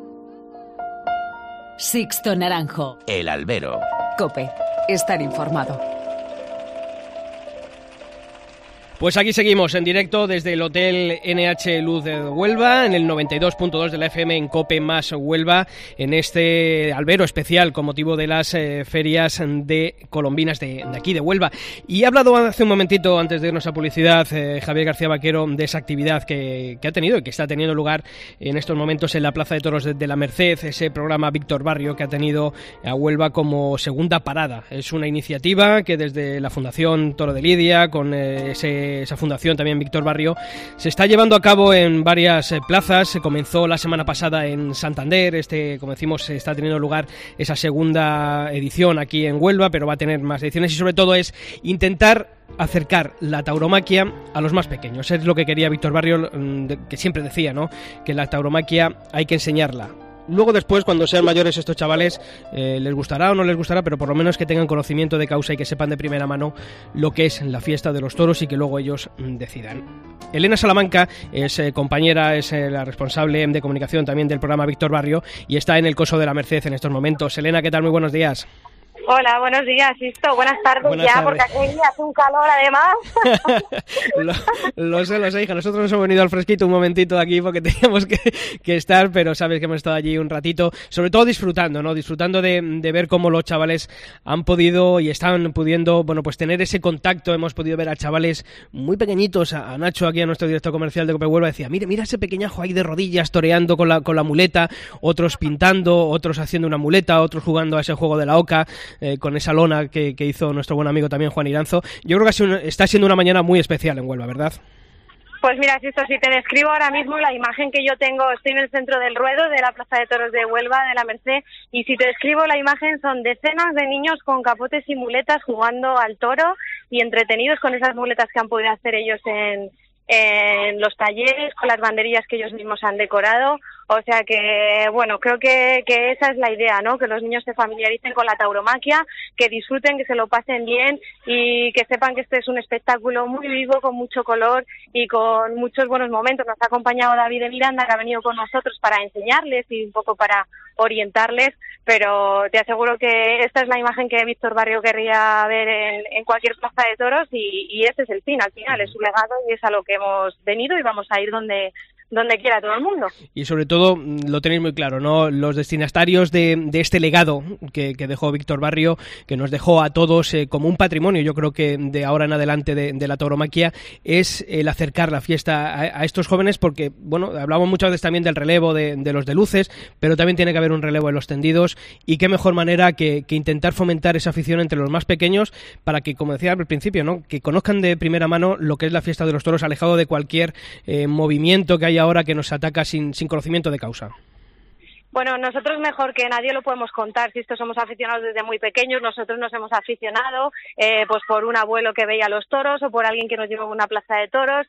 Sixto Naranjo. El Albero. COPE. Estar informado. Pues aquí seguimos en directo desde el Hotel NH Luz de Huelva, en el 92.2 de la FM en COPE más Huelva, en este albero especial con motivo de las ferias de colombinas de aquí de Huelva. Y he hablado hace un momentito, antes de irnos a publicidad, Javier García Vaquero, de esa actividad que ha tenido y que está teniendo lugar en estos momentos en la Plaza de Toros de la Merced, ese programa Víctor Barrio que ha tenido a Huelva como segunda parada. Es una iniciativa que desde la Fundación Toro de Lidia, con ese esa fundación también Víctor Barrio, se está llevando a cabo en varias plazas. Se comenzó la semana pasada en Santander, como decimos, está teniendo lugar esa segunda edición aquí en Huelva, pero va a tener más ediciones y sobre todo es intentar acercar la tauromaquia a los más pequeños. Es lo que quería Víctor Barrio, que siempre decía, ¿no?, que la tauromaquia hay que enseñarla. Luego después, cuando sean mayores estos chavales, les gustará o no les gustará, pero por lo menos que tengan conocimiento de causa y que sepan de primera mano lo que es la fiesta de los toros y que luego ellos decidan. Elena Salamanca es compañera, es la responsable de comunicación también del programa Víctor Barrio y está en el Coso de la Merced en estos momentos. Elena, ¿qué tal? Muy buenos días. Hola, buenos días, Sisto. Buenas tardes. Buenas tardes. Porque aquí hace un calor además. Lo sé, hija. Nosotros nos hemos venido al fresquito un momentito aquí porque teníamos que estar, pero sabes que hemos estado allí un ratito, sobre todo disfrutando, ¿no? Disfrutando de ver cómo los chavales han podido y están pudiendo, bueno, pues tener ese contacto. Hemos podido ver a chavales muy pequeñitos, a Nacho aquí, a nuestro director comercial de Cope Huelva, decía, mira ese pequeñajo ahí de rodillas toreando con la muleta, otros pintando, otros haciendo una muleta, otros jugando a ese juego de la oca, con esa lona que hizo nuestro buen amigo también Juan Iranzo. Yo creo que está siendo una mañana muy especial en Huelva, ¿verdad? Pues mira, Sisto, si te describo ahora mismo la imagen que yo tengo, estoy en el centro del ruedo de la Plaza de Toros de Huelva, de la Merced, y si te describo la imagen son decenas de niños con capotes y muletas jugando al toro y entretenidos con esas muletas que han podido hacer ellos en los talleres, con las banderillas que ellos mismos han decorado. O sea que, bueno, creo que esa es la idea, ¿no? Que los niños se familiaricen con la tauromaquia, que disfruten, que se lo pasen bien y que sepan que este es un espectáculo muy vivo, con mucho color y con muchos buenos momentos. Nos ha acompañado David de Miranda, que ha venido con nosotros para enseñarles y un poco para orientarles, pero te aseguro que esta es la imagen que Víctor Barrio querría ver en cualquier plaza de toros y ese es el fin, al final, es su legado y es a lo que hemos venido y vamos a ir donde quiera todo el mundo. Y sobre todo, lo tenéis muy claro, ¿no? Los destinatarios de este legado que dejó Víctor Barrio, que nos dejó a todos como un patrimonio, yo creo que de ahora en adelante de la tauromaquia, es el acercar la fiesta a estos jóvenes, porque, bueno, hablamos muchas veces también del relevo de los de luces, pero también tiene que haber un relevo en los tendidos, y qué mejor manera que intentar fomentar esa afición entre los más pequeños para que, como decía al principio, ¿no?, que conozcan de primera mano lo que es la fiesta de los toros, alejado de cualquier movimiento que haya ahora que nos ataca sin conocimiento de causa. Bueno, nosotros mejor que nadie lo podemos contar. Si esto somos aficionados desde muy pequeños, nosotros nos hemos aficionado pues por un abuelo que veía los toros o por alguien que nos llevó a una plaza de toros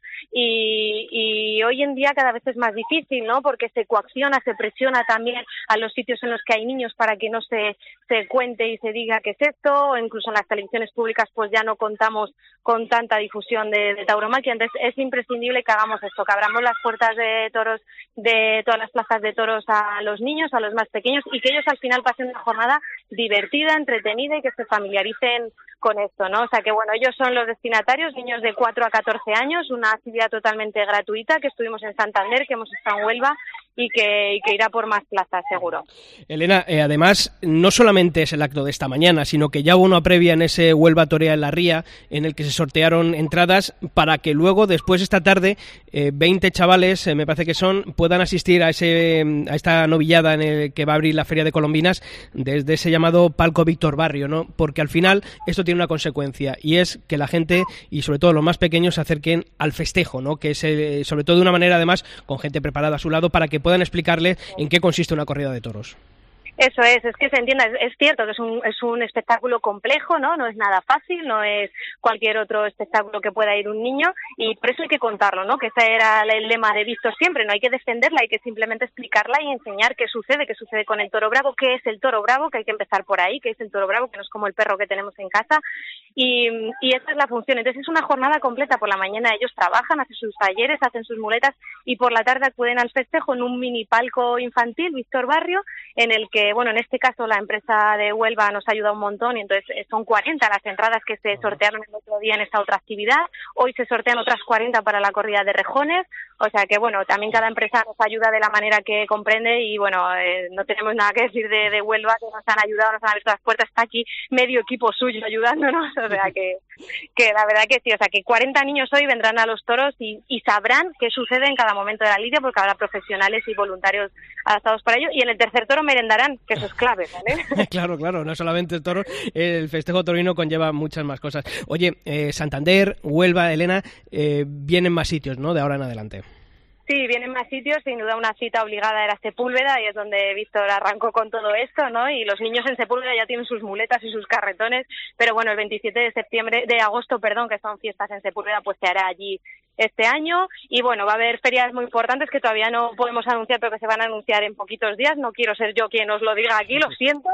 y hoy en día cada vez es más difícil, ¿no? Porque se coacciona, se presiona también a los sitios en los que hay niños para que no se cuente y se diga qué es esto, o incluso en las televisiones públicas pues ya no contamos con tanta difusión de tauromaquia. Entonces es imprescindible que hagamos esto, que abramos las puertas de toros de todas las plazas de toros a los niños, a los más pequeños, y que ellos al final pasen una jornada divertida, entretenida y que se familiaricen con esto, ¿no? O sea que, bueno, ellos son los destinatarios, niños de 4 a 14 años, una actividad totalmente gratuita que estuvimos en Santander, que hemos estado en Huelva y que irá por más plazas, seguro. Elena, además, no solamente es el acto de esta mañana, sino que ya hubo una previa en ese Huelva Torea en la Ría, en el que se sortearon entradas para que luego, después esta tarde, 20 chavales, me parece que son, puedan asistir a esta novillada en el que va a abrir la Feria de Colombinas desde ese llamado Palco Víctor Barrio, ¿no? Porque al final esto tiene una consecuencia, y es que la gente, y sobre todo los más pequeños, se acerquen al festejo, ¿no? Que es sobre todo de una manera, además, con gente preparada a su lado para que puedan explicarle en qué consiste una corrida de toros. Eso es que se entienda, es cierto que es un espectáculo complejo, ¿no? No es nada fácil, no es cualquier otro espectáculo que pueda ir un niño, y por eso hay que contarlo, ¿no? Que ese era el lema de Víctor siempre, no hay que defenderla, hay que simplemente explicarla y enseñar qué sucede con el toro bravo, qué es el toro bravo, que hay que empezar por ahí, qué es el toro bravo, que no es como el perro que tenemos en casa, y esa es la función. Entonces es una jornada completa. Por la mañana ellos trabajan, hacen sus talleres, hacen sus muletas, y por la tarde acuden al festejo en un mini palco infantil Víctor Barrio, en el que, bueno, en este caso la empresa de Huelva nos ha ayudado un montón, y entonces son 40 las entradas que se sortearon el otro día en esta otra actividad. Hoy se sortean otras 40 para la corrida de rejones, o sea que, bueno, también cada empresa nos ayuda de la manera que comprende, y bueno, no tenemos nada que decir de Huelva, que nos han ayudado, nos han abierto las puertas, está aquí medio equipo suyo ayudándonos, o sea que la verdad que sí, o sea que 40 niños hoy vendrán a los toros y sabrán qué sucede en cada momento de la lidia, porque habrá profesionales y voluntarios adaptados para ello, y en el tercer toro merendarán, bien, que eso es clave, ¿vale? Claro, no solamente el toro, el festejo taurino conlleva muchas más cosas. Oye, Santander, Huelva, Elena, vienen más sitios, ¿no?, de ahora en adelante. Sí, vienen más sitios, sin duda una cita obligada era Sepúlveda, y es donde Víctor arrancó con todo esto, ¿no? Y los niños en Sepúlveda ya tienen sus muletas y sus carretones, pero bueno, el 27 de agosto, que son fiestas en Sepúlveda, pues se hará allí este año, y bueno, va a haber ferias muy importantes que todavía no podemos anunciar, pero que se van a anunciar en poquitos días. No quiero ser yo quien os lo diga aquí, lo siento,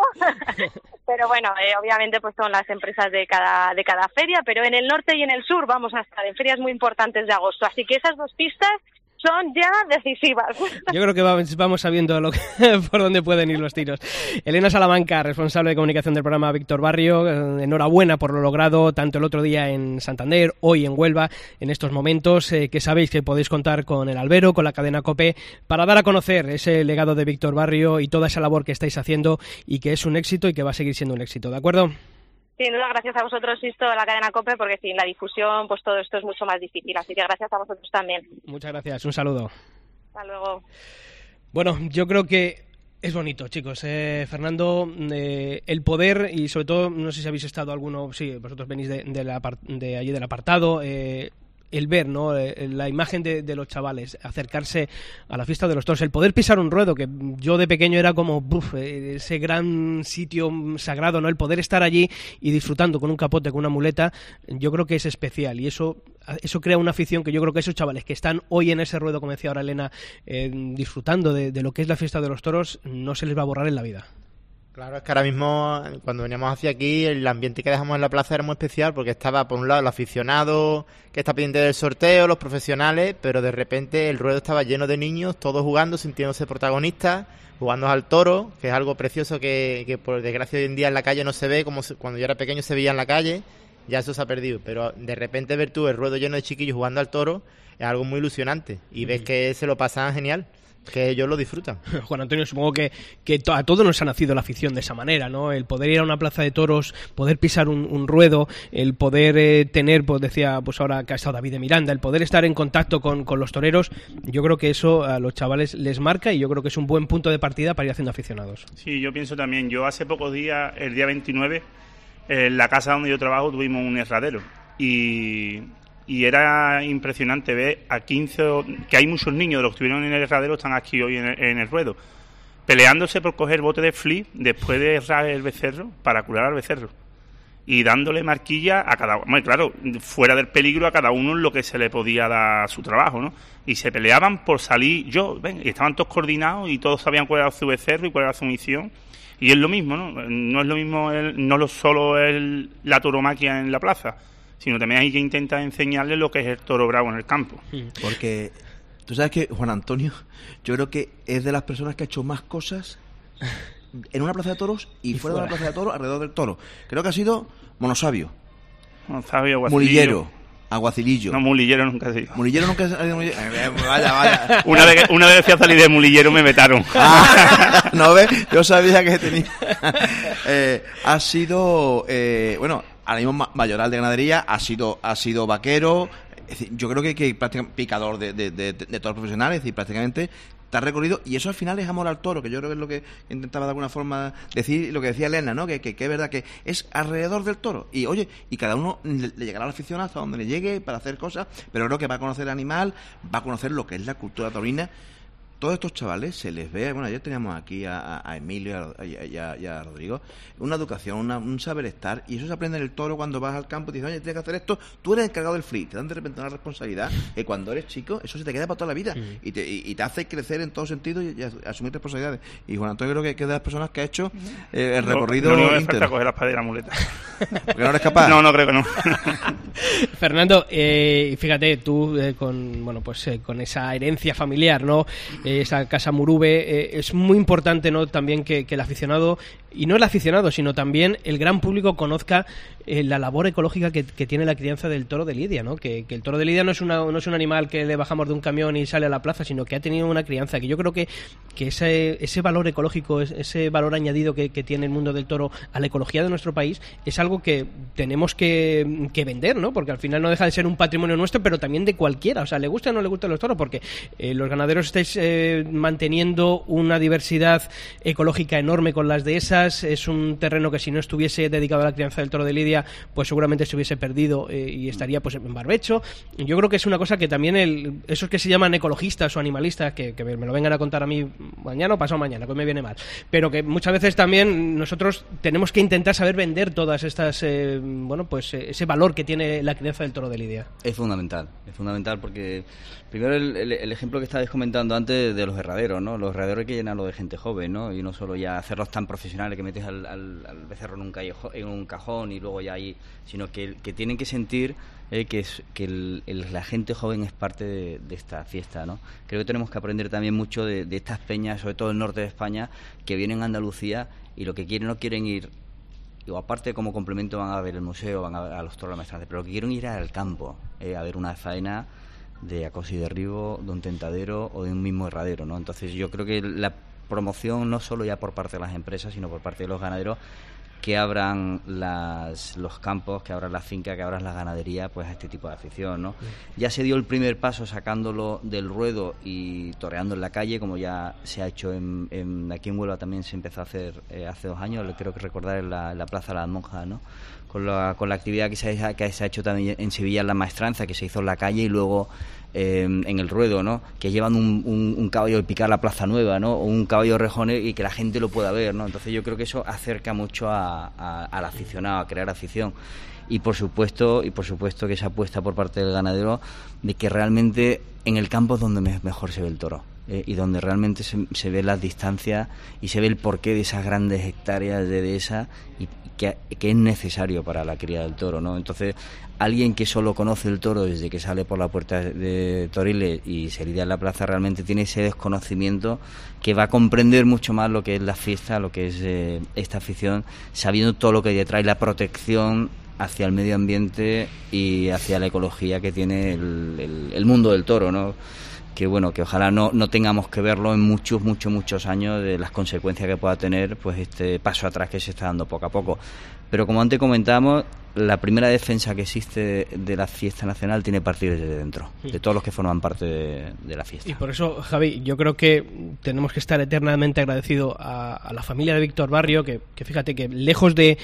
pero bueno, obviamente pues son las empresas de cada feria, pero en el norte y en el sur vamos a estar en ferias muy importantes de agosto, así que esas dos pistas son ya decisivas. Yo creo que vamos sabiendo por dónde pueden ir los tiros. Elena Salamanca, responsable de comunicación del programa Víctor Barrio, enhorabuena por lo logrado tanto el otro día en Santander, hoy en Huelva, en estos momentos, que sabéis que podéis contar con el Albero, con la cadena COPE, para dar a conocer ese legado de Víctor Barrio y toda esa labor que estáis haciendo y que es un éxito y que va a seguir siendo un éxito, ¿de acuerdo? Sin duda, gracias a vosotros, Sisto, a la cadena COPE, porque sin la difusión, pues todo esto es mucho más difícil. Así que gracias a vosotros también. Muchas gracias, un saludo. Hasta luego. Bueno, yo creo que es bonito, chicos. Fernando, el poder, y sobre todo, no sé si habéis estado alguno, sí, vosotros venís de allí del apartado, el ver, ¿no?, la imagen de los chavales, acercarse a la fiesta de los toros, el poder pisar un ruedo, que yo de pequeño era como ese gran sitio sagrado, ¿no?, el poder estar allí y disfrutando con un capote, con una muleta, yo creo que es especial, y eso crea una afición que yo creo que esos chavales que están hoy en ese ruedo, como decía ahora Elena, disfrutando de lo que es la fiesta de los toros, no se les va a borrar en la vida. Claro, es que ahora mismo, cuando veníamos hacia aquí, el ambiente que dejamos en la plaza era muy especial, porque estaba, por un lado, el aficionado que está pendiente del sorteo, los profesionales, pero de repente el ruedo estaba lleno de niños, todos jugando, sintiéndose protagonistas, jugando al toro, que es algo precioso que por desgracia hoy en día en la calle no se ve, como cuando yo era pequeño se veía en la calle, ya eso se ha perdido, pero de repente ver tú el ruedo lleno de chiquillos jugando al toro es algo muy ilusionante, y ves que se lo pasan genial, que ellos lo disfrutan. Juan Antonio, supongo que a todos nos ha nacido la afición de esa manera, ¿no? El poder ir a una plaza de toros, poder pisar un ruedo, el poder tener, pues decía, pues ahora que ha estado David de Miranda, el poder estar en contacto con los toreros, yo creo que eso a los chavales les marca y yo creo que es un buen punto de partida para ir haciendo aficionados. Sí, yo pienso también. Yo hace pocos días, el día 29, en la casa donde yo trabajo tuvimos un herradero y era impresionante ver a 15, que hay muchos niños de los que estuvieron en el herradero, están aquí hoy en el ruedo, peleándose por coger bote de flis después de herrar el becerro para curar al becerro y dándole marquilla a cada uno. Bueno, claro, fuera del peligro, a cada uno en lo que se le podía dar su trabajo, ¿no? Y se peleaban por salir y estaban todos coordinados y todos sabían cuál era su becerro y cuál era su misión. Y es lo mismo, ¿no? No es lo mismo solo la tauromaquia en la plaza, sino también hay que intentar enseñarle lo que es el toro bravo en el campo. Porque tú sabes que Juan Antonio, yo creo que es de las personas que ha hecho más cosas en una plaza de toros y fuera de la plaza de toros, alrededor del toro. Creo que ha sido monosabio, aguacilillo, mulillero, aguacilillo. No, mulillero nunca ha sido. Mulillero nunca ha sido. Vaya. Una vez fui a salir de mulillero me vetaron. No ves, yo sabía que tenía. Ha sido, ahora mismo mayoral de ganadería, ha sido vaquero. Es decir, yo creo que prácticamente picador de toros profesionales, es decir, prácticamente está recorrido, y eso al final es amor al toro, que yo creo que es lo que intentaba de alguna forma decir, lo que decía Elena, ¿no? Que es verdad que es alrededor del toro, y oye, y cada uno le llegará a la afición hasta donde le llegue para hacer cosas, pero creo que va a conocer el animal, va a conocer lo que es la cultura taurina. Todos estos chavales se les ve, ayer teníamos aquí a Emilio y a Rodrigo, una educación, un saber estar, y eso se aprende en el toro cuando vas al campo y dices, oye, tienes que hacer esto, tú eres el encargado del fleet, te dan de repente una responsabilidad que cuando eres chico, eso se te queda para toda la vida, y te hace crecer en todo sentido y asumir responsabilidades. Y Juan Antonio creo que es de las personas que ha hecho el recorrido. Lo único que me falta coger la espada y la muleta. ¿Porque no eres capaz? No, creo que no. Fernando, fíjate, tú con esa herencia familiar, ¿no? Esa casa Murube, es muy importante, ¿no? También que el aficionado, y no el aficionado, sino también el gran público conozca la labor ecológica que tiene la crianza del toro de Lidia, ¿no? Que el toro de Lidia no es un animal que le bajamos de un camión y sale a la plaza, sino que ha tenido una crianza, que yo creo que ese valor ecológico, ese valor añadido que tiene el mundo del toro a la ecología de nuestro país, es algo que tenemos que vender, ¿no? Porque al final no deja de ser un patrimonio nuestro, pero también de cualquiera, o sea, le gusta o no le gustan los toros, porque los ganaderos estáis manteniendo una diversidad ecológica enorme con las dehesas. Es un terreno que si no estuviese dedicado a la crianza del toro de Lidia, pues seguramente se hubiese perdido y estaría pues en barbecho. Yo creo que es una cosa que también esos que se llaman ecologistas o animalistas, que me lo vengan a contar a mí mañana o pasado mañana, que me viene mal, pero que muchas veces también nosotros tenemos que intentar saber vender todas estas ese valor que tiene la crianza del toro de Lidia. Es fundamental porque primero el ejemplo que estabais comentando antes de los herraderos, ¿no? Los herraderos hay que llenarlo de gente joven, ¿no? Y no solo ya hacerlos tan profesionales que metes al becerro en un cajón y luego ya ahí, sino que tienen que sentir que la gente joven es parte de esta fiesta, ¿no? Creo que tenemos que aprender también mucho de estas peñas, sobre todo el norte de España, que vienen a Andalucía y lo que no quieren ir, o aparte como complemento van a ver el museo, van a los toros maestrantes, pero lo que quieren ir al campo, a ver una faena de acoso y derribo, de un tentadero o de un mismo herradero, ¿no? Entonces yo creo que la promoción no solo ya por parte de las empresas, sino por parte de los ganaderos, que abran los campos, que abran las fincas, que abran la ganadería, pues a este tipo de afición, ¿no? Ya se dio el primer paso sacándolo del ruedo y toreando en la calle, como ya se ha hecho aquí en Huelva también se empezó a hacer hace 2 años, creo que recordar en la Plaza de las Monjas, ¿no? Con la actividad que se ha hecho también en Sevilla en la maestranza, que se hizo en la calle y luego en el ruedo, ¿no? Que llevan un caballo de picar la Plaza Nueva, ¿no? O un caballo rejone y que la gente lo pueda ver, ¿no? Entonces yo creo que eso acerca mucho al aficionado, a crear afición. Y por supuesto que se apuesta por parte del ganadero de que realmente en el campo es donde mejor se ve el toro. Y donde realmente se ve las distancias y se ve el porqué de esas grandes hectáreas de dehesa y que es necesario para la cría del toro, ¿no? Entonces, alguien que solo conoce el toro desde que sale por la puerta de Toriles y se lidia en la plaza realmente tiene ese desconocimiento que va a comprender mucho más lo que es la fiesta, lo que es esta afición, sabiendo todo lo que hay detrás y la protección hacia el medio ambiente y hacia la ecología que tiene el mundo del toro, ¿no? Que bueno, que ojalá no tengamos que verlo en muchos años de las consecuencias que pueda tener pues este paso atrás que se está dando poco a poco. Pero como antes comentábamos, la primera defensa que existe de la fiesta nacional tiene que partir desde dentro, de todos los que forman parte de la fiesta. Y por eso, Javi, yo creo que tenemos que estar eternamente agradecidos a la familia de Víctor Barrio, que fíjate que lejos de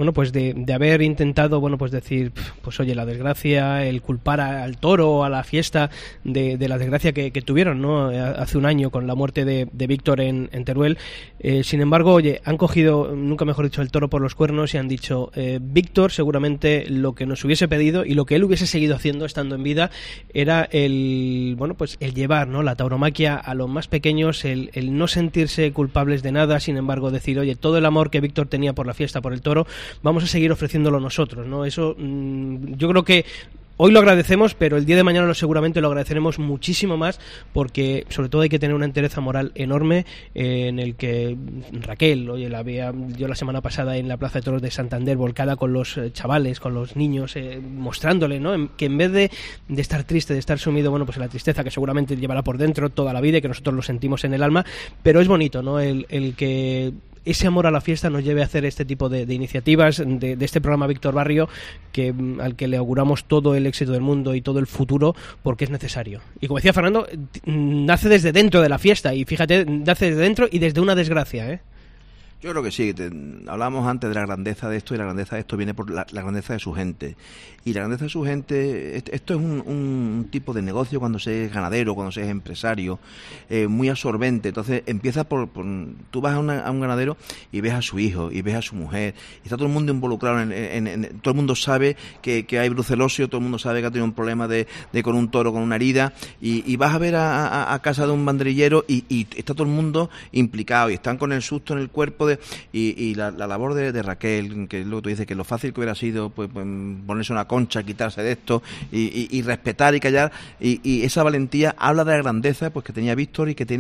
haber intentado, decir, pues oye, la desgracia, el culpar al toro, a la fiesta de la desgracia que tuvieron, ¿no? Hace un año con la muerte de Víctor en Teruel, sin embargo, oye, han cogido, nunca mejor dicho, el toro por los cuernos y han dicho, Víctor seguramente lo que nos hubiese pedido y lo que él hubiese seguido haciendo estando en vida era el llevar, ¿no?, la tauromaquia a los más pequeños, el no sentirse culpables de nada, sin embargo decir, oye, todo el amor que Víctor tenía por la fiesta, por el toro, vamos a seguir ofreciéndolo nosotros, ¿no? Eso yo creo que hoy lo agradecemos, pero el día de mañana seguramente lo agradeceremos muchísimo más, porque sobre todo hay que tener una entereza moral enorme en el que Raquel, oye, la veía yo la semana pasada en la Plaza de Toros de Santander volcada con los chavales, con los niños, mostrándole, ¿no?, que en vez de estar triste, de estar sumido, en la tristeza que seguramente llevará por dentro toda la vida y que nosotros lo sentimos en el alma, pero es bonito, ¿no?, el que ese amor a la fiesta nos lleve a hacer este tipo de iniciativas, de este programa Víctor Barrio, al que le auguramos todo el éxito del mundo y todo el futuro, porque es necesario. Y como decía Fernando, nace desde dentro de la fiesta, y fíjate, nace desde dentro y desde una desgracia, ¿eh? Yo creo que sí. Hablábamos antes de la grandeza de esto, y la grandeza de esto viene por la grandeza de su gente. Y la grandeza de su gente, esto es un tipo de negocio cuando se es ganadero, cuando se es empresario, muy absorbente. Entonces empieza tú vas a un ganadero y ves a su hijo, y ves a su mujer, y está todo el mundo involucrado, todo el mundo sabe que hay brucelosio, todo el mundo sabe que ha tenido un problema de con un toro, con una herida, y vas a ver a casa de un banderillero y está todo el mundo implicado, y están con el susto en el cuerpo y la labor de Raquel, que es lo que tú dices, que lo fácil que hubiera sido pues ponerse una concha, quitarse de esto y respetar y callar, y esa valentía habla de la grandeza pues que tenía Víctor y que tiene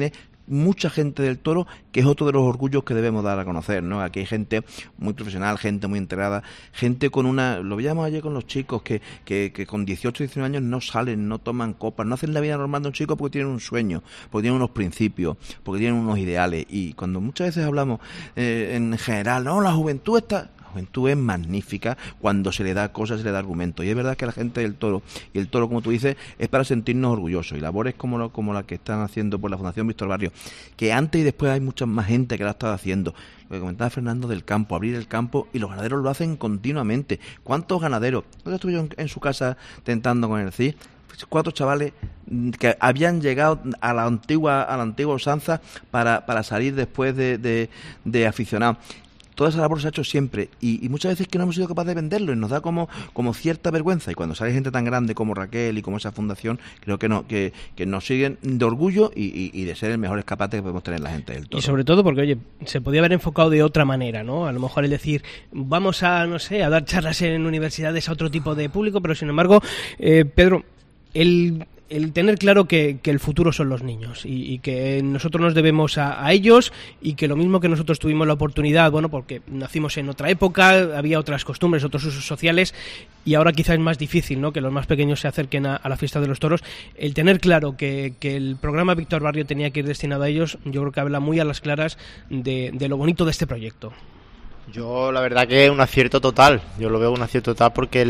mucha gente del toro, que es otro de los orgullos que debemos dar a conocer, ¿no? Aquí hay gente muy profesional, gente muy integrada, gente con lo veíamos ayer con los chicos que con 18, 19 años no salen, no toman copas, no hacen la vida normal de un chico porque tienen un sueño, porque tienen unos principios, porque tienen unos ideales. Y cuando muchas veces hablamos en general, no, la juventud es magnífica cuando se le da cosas, se le da argumentos. Y es verdad que la gente del toro, y el toro, como tú dices, es para sentirnos orgullosos. Y labores como la que están haciendo por la Fundación Víctor Barrio, que antes y después hay mucha más gente que la ha estado haciendo. Lo que comentaba Fernando del campo, abrir el campo, y los ganaderos lo hacen continuamente. ¿Cuántos ganaderos? Yo estuve en su casa tentando con el CIS, 4 chavales que habían llegado a la antigua usanza para salir después de aficionados. Toda esa labor se ha hecho siempre y muchas veces que no hemos sido capaces de venderlo y nos da como cierta vergüenza, y cuando sale gente tan grande como Raquel y como esa fundación, creo que nos siguen de orgullo y de ser el mejor escaparate que podemos tener la gente del toro. Y sobre todo porque, oye, se podía haber enfocado de otra manera, ¿no? A lo mejor el decir, vamos a dar charlas en universidades a otro tipo de público, pero sin embargo, Pedro, el tener claro que el futuro son los niños y que nosotros nos debemos a ellos, y que lo mismo que nosotros tuvimos la oportunidad, bueno, porque nacimos en otra época, había otras costumbres, otros usos sociales, y ahora quizás es más difícil, ¿no?, que los más pequeños se acerquen a la fiesta de los toros. El tener claro que el programa Víctor Barrio tenía que ir destinado a ellos, yo creo que habla muy a las claras de lo bonito de este proyecto. Yo la verdad que es un acierto total, yo lo veo un acierto total porque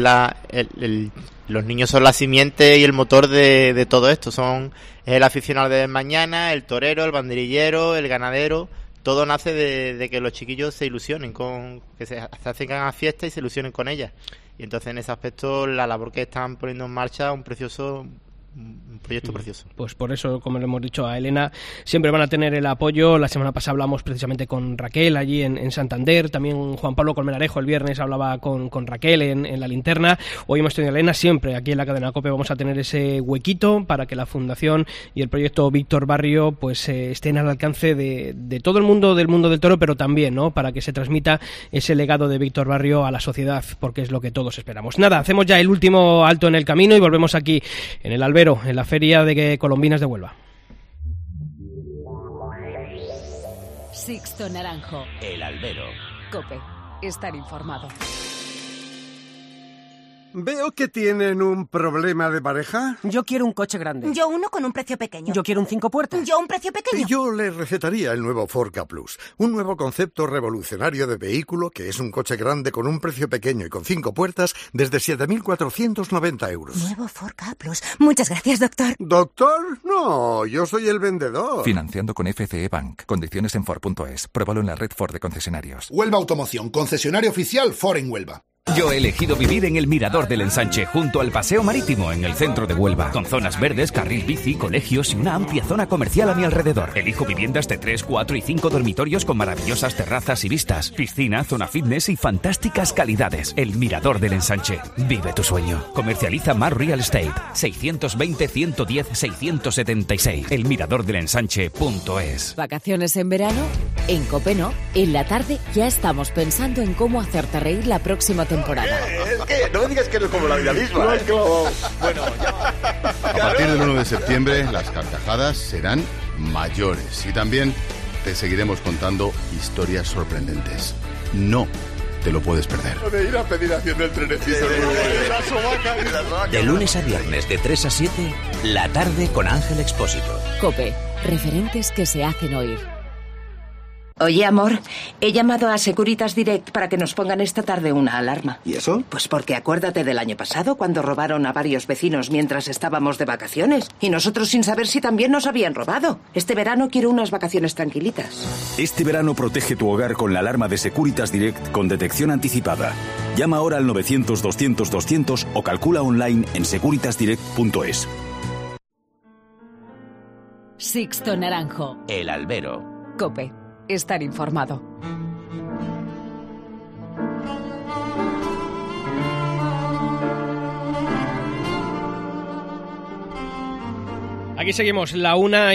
los niños son la simiente y el motor de todo esto, es el aficionado de mañana, el torero, el banderillero, el ganadero, todo nace de que los chiquillos se ilusionen, que se acerquen a la fiesta y se ilusionen con ella. Y entonces en ese aspecto la labor que están poniendo en marcha un proyecto precioso. Pues por eso, como le hemos dicho a Elena, siempre van a tener el apoyo. La semana pasada hablamos precisamente con Raquel allí en Santander, también Juan Pablo Colmenarejo el viernes hablaba con Raquel en La Linterna. Hoy hemos tenido a Elena. Siempre aquí en la cadena COPE vamos a tener ese huequito para que la Fundación y el proyecto Víctor Barrio pues estén al alcance de todo el mundo del toro, pero también, ¿no?, para que se transmita ese legado de Víctor Barrio a la sociedad, porque es lo que todos esperamos. Nada, hacemos ya el último alto en el camino y volvemos aquí en el Albero, en la Feria de Colombinas de Huelva. Sixto Naranjo. El Albero. COPE. Estar informado. Veo que tienen un problema de pareja. Yo quiero un coche grande. Yo uno con un precio pequeño. Yo quiero un 5 puertas. Yo un precio pequeño. Yo le recetaría el nuevo Ford Ka Plus, un nuevo concepto revolucionario de vehículo que es un coche grande con un precio pequeño y con 5 puertas desde 7.490 euros. Nuevo Ford Ka Plus. Muchas gracias, doctor. ¿Doctor? No, yo soy el vendedor. Financiando con FCE Bank. Condiciones en Ford.es. Pruébalo en la red Ford de concesionarios. Huelva Automoción, concesionario oficial Ford en Huelva. Yo he elegido vivir en el Mirador del Ensanche, junto al Paseo Marítimo, en el centro de Huelva, con zonas verdes, carril bici, colegios y una amplia zona comercial a mi alrededor. Elijo viviendas de 3, 4 y 5 dormitorios con maravillosas terrazas y vistas, piscina, zona fitness y fantásticas calidades. El Mirador del Ensanche. Vive tu sueño. Comercializa Mar Real Estate. 620-110-676. elmiradordelensanche.es. ¿Vacaciones en verano? En COPE no. En la tarde ya estamos pensando en cómo hacerte reír la próxima temporada. Es que no me digas que no es como la vida misma. Bueno, a partir del 1 de septiembre las carcajadas serán mayores y también te seguiremos contando historias sorprendentes. No te lo puedes perder. De ir a pedir acción del trenecito. De lunes a viernes de 3 a 7, la tarde con Ángel Expósito. COPE. Referentes que se hacen oír. Oye, amor, he llamado a Securitas Direct para que nos pongan esta tarde una alarma. ¿Y eso? Pues porque acuérdate del año pasado, cuando robaron a varios vecinos mientras estábamos de vacaciones. Y nosotros sin saber si también nos habían robado. Este verano quiero unas vacaciones tranquilitas. Este verano protege tu hogar con la alarma de Securitas Direct con detección anticipada. Llama ahora al 900-200-200 o calcula online en securitasdirect.es. Sixto Naranjo. El Albero. COPE. Estar informado. Aquí seguimos, la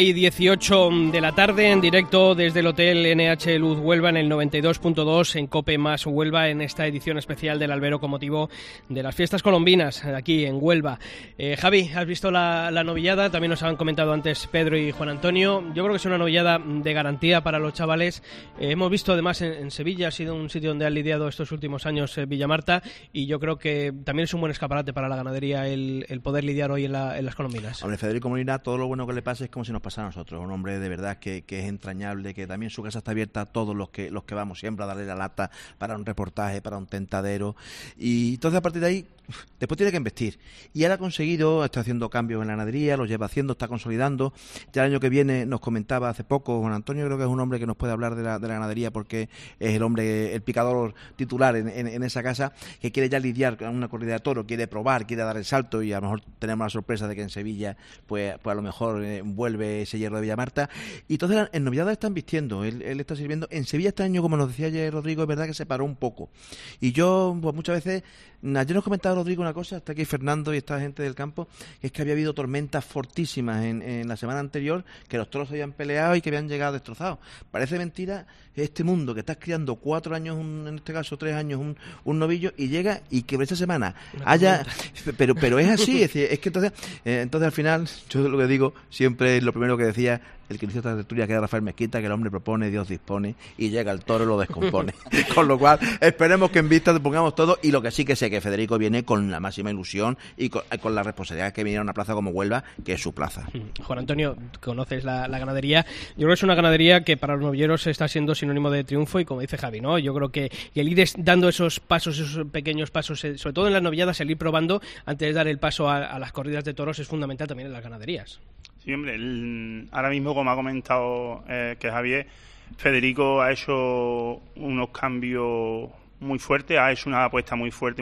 1:18 de la tarde, en directo desde el Hotel NH Luz Huelva en el 92.2 en COPE más Huelva, en esta edición especial del albero con motivo de las fiestas colombinas aquí en Huelva. Javi, ¿has visto la novillada? También nos han comentado antes Pedro y Juan Antonio. Yo creo que es una novillada de garantía para los chavales. Hemos visto además en Sevilla, ha sido un sitio donde han lidiado estos últimos años Villamarta, y yo creo que también es un buen escaparate para la ganadería el poder lidiar hoy en las colombinas. Hombre, Federico Molina, todo lo bueno que le pasa es como si nos pasara a nosotros. Un hombre de verdad que es entrañable, que también su casa está abierta a todos los que vamos siempre a darle la lata para un reportaje, para un tentadero. Y entonces a partir de ahí, después tiene que investir. Y él ha conseguido, está haciendo cambios en la ganadería, los lleva haciendo, está consolidando. Ya el año que viene nos comentaba hace poco Juan Antonio, creo que es un hombre que nos puede hablar de la ganadería, porque es el picador titular en esa casa, que quiere ya lidiar con una corrida de toro, quiere probar, quiere dar el salto, y a lo mejor tenemos la sorpresa de que en Sevilla pues a lo mejor vuelve ese hierro de Villamarta. Y entonces en novilladas están vistiendo, él está sirviendo. En Sevilla este año, como nos decía ayer Rodrigo, es verdad que se paró un poco, y yo pues muchas veces, ayer nos comentaba Rodrigo una cosa, está aquí Fernando y esta gente del campo, que es que había habido tormentas fortísimas en la semana anterior, que los toros se habían peleado y que habían llegado destrozados. Parece mentira este mundo que estás criando 4 años, en este caso 3 años, un novillo, y llega y que esta semana haya... Pero es así, es que entonces al final, yo lo que digo siempre es lo primero que decía el que inició esta tertulia, que era Rafael Mezquita, que el hombre propone, Dios dispone, y llega el toro y lo descompone. Con lo cual, esperemos que en vista pongamos todo, y lo que sí que sé que Federico viene con la máxima ilusión y con la responsabilidad que viene a una plaza como Huelva, que es su plaza. Juan Antonio, conoces la ganadería. Yo creo que es una ganadería que para los novilleros está siendo sinónimo de triunfo, y como dice Javi, ¿no? Yo creo que el ir dando esos pasos, esos pequeños pasos, sobre todo en las novilladas, el ir probando antes de dar el paso a las corridas de toros es fundamental también en las ganaderías. Sí, hombre, ahora mismo, como ha comentado que Javier, Federico ha hecho unos cambios muy fuertes, ha hecho una apuesta muy fuerte,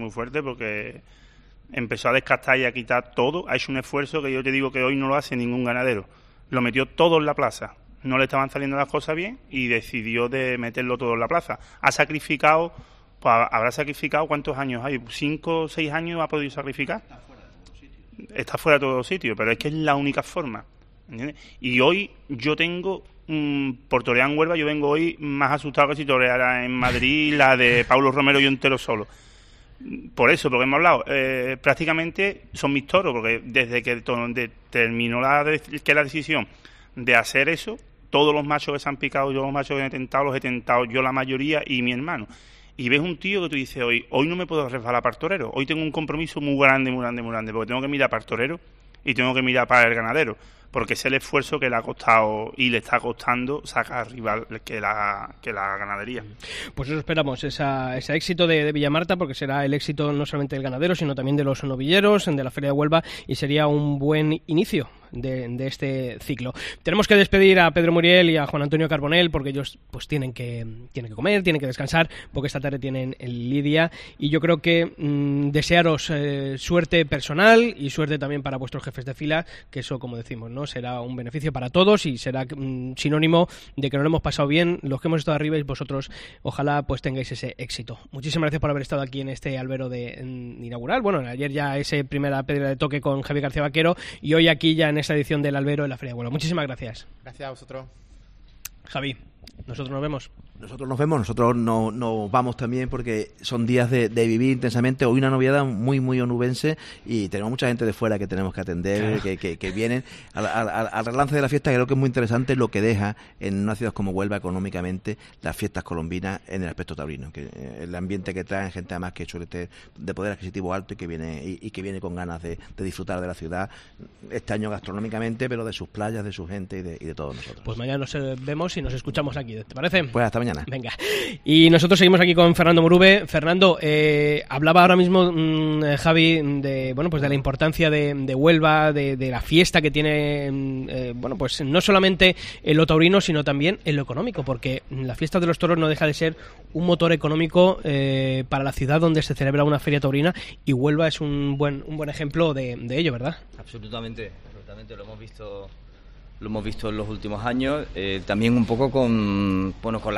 porque empezó a descartar y a quitar todo, ha hecho un esfuerzo que yo te digo que hoy no lo hace ningún ganadero. Lo metió todo en la plaza, no le estaban saliendo las cosas bien y decidió de meterlo todo en la plaza. Ha sacrificado, pues habrá sacrificado, ¿cuántos años hay? 5 o 6 años ha podido sacrificar. Está fuera de todos los sitios, pero es que es la única forma, ¿entiendes? Y hoy yo tengo, por torear en Huelva, yo vengo hoy más asustado que si toreara en Madrid la de Paulo Romero yo entero solo. Por eso, porque hemos hablado, prácticamente son mis toros, porque desde que terminó la decisión de hacer eso, todos los machos que se han picado, yo los machos que he tentado, los he tentado yo la mayoría y mi hermano. Y ves un tío que tú dices, hoy no me puedo resbalar para el torero, hoy tengo un compromiso muy grande, porque tengo que mirar para el torero y tengo que mirar para el ganadero, porque es el esfuerzo que le ha costado y le está costando sacar rival que la ganadería. Pues eso esperamos, ese éxito de Villamarta, porque será el éxito no solamente del ganadero, sino también de los novilleros, de la Feria de Huelva, y sería un buen inicio de este ciclo. Tenemos que despedir a Pedro Muriel y a Juan Antonio Carbonell, porque ellos pues tienen que comer, tienen que descansar, porque esta tarde tienen el lidia, y yo creo que desearos suerte personal y suerte también para vuestros jefes de fila, que eso, como decimos, ¿no?, será un beneficio para todos y será sinónimo de que nos lo hemos pasado bien los que hemos estado arriba, y vosotros ojalá pues tengáis ese éxito. Muchísimas gracias por haber estado aquí en este albero inaugural. Bueno, ayer ya ese primera pedra de toque con Javier García Vaquero, y hoy aquí ya en esta edición del albero en la Feria de Huelva. Muchísimas gracias. Gracias a vosotros. Javi, nosotros nos vemos. Nosotros nos vamos también, porque son días de vivir intensamente. Hoy una novedad muy onubense, y tenemos mucha gente de fuera que tenemos que atender, claro, que vienen al relance de la fiesta. Creo que es muy interesante lo que deja en una ciudad como Huelva económicamente las fiestas colombinas en el aspecto taurino, que el ambiente que traen, gente además que suele tener de poder adquisitivo alto y que viene con ganas de disfrutar de la ciudad este año gastronómicamente, pero de sus playas, de su gente y de todos nosotros. Pues mañana nos vemos y nos escuchamos aquí, ¿te parece? Pues hasta mañana. Venga. Y nosotros seguimos aquí con Fernando Murube. Fernando, hablaba ahora mismo Javi de la importancia de Huelva, de la fiesta que tiene, pues no solamente en lo taurino, sino también en lo económico, porque la fiesta de los toros no deja de ser un motor económico para la ciudad donde se celebra una feria taurina, y Huelva es un buen ejemplo de ello, ¿verdad? Absolutamente, lo hemos visto. Lo hemos visto en los últimos años, también un poco con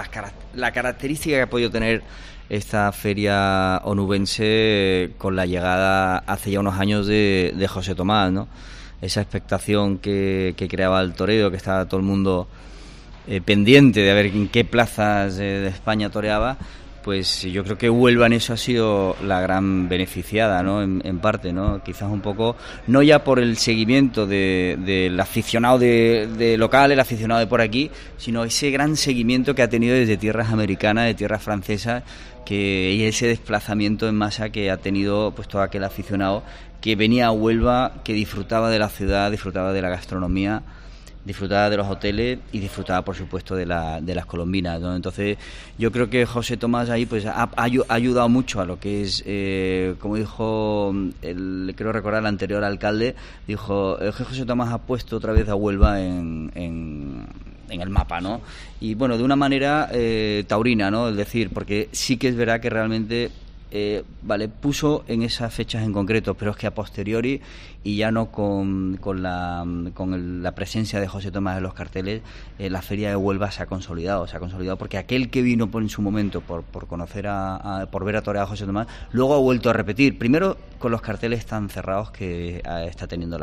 la característica que ha podido tener esta feria onubense con la llegada hace ya unos años de José Tomás, ¿no? esa expectación que creaba el toreo, que estaba todo el mundo pendiente de ver en qué plazas de España toreaba, pues yo creo que Huelva en eso ha sido la gran beneficiada, ¿no? En parte, ¿no? Quizás un poco, no ya por el seguimiento del aficionado de local, el aficionado de por aquí, sino ese gran seguimiento que ha tenido desde tierras americanas, de tierras francesas, y ese desplazamiento en masa que ha tenido pues todo aquel aficionado que venía a Huelva, que disfrutaba de la ciudad, disfrutaba de la gastronomía, disfrutaba de los hoteles y disfrutaba, por supuesto, de las colombinas, ¿no? Entonces, yo creo que José Tomás ahí pues ha ayudado mucho a lo que es, como dijo, creo recordar el anterior alcalde, dijo, José Tomás ha puesto otra vez a Huelva en el mapa, ¿no? Y bueno, de una manera taurina, ¿no? Es decir, porque sí que es verdad que realmente puso en esas fechas en concreto, pero es que a posteriori y ya no con la presencia de José Tomás en los carteles, la feria de Huelva se ha consolidado porque aquel que vino en su momento por conocer por ver a torear a José Tomás, luego ha vuelto a repetir, primero con los carteles tan cerrados que está teniendo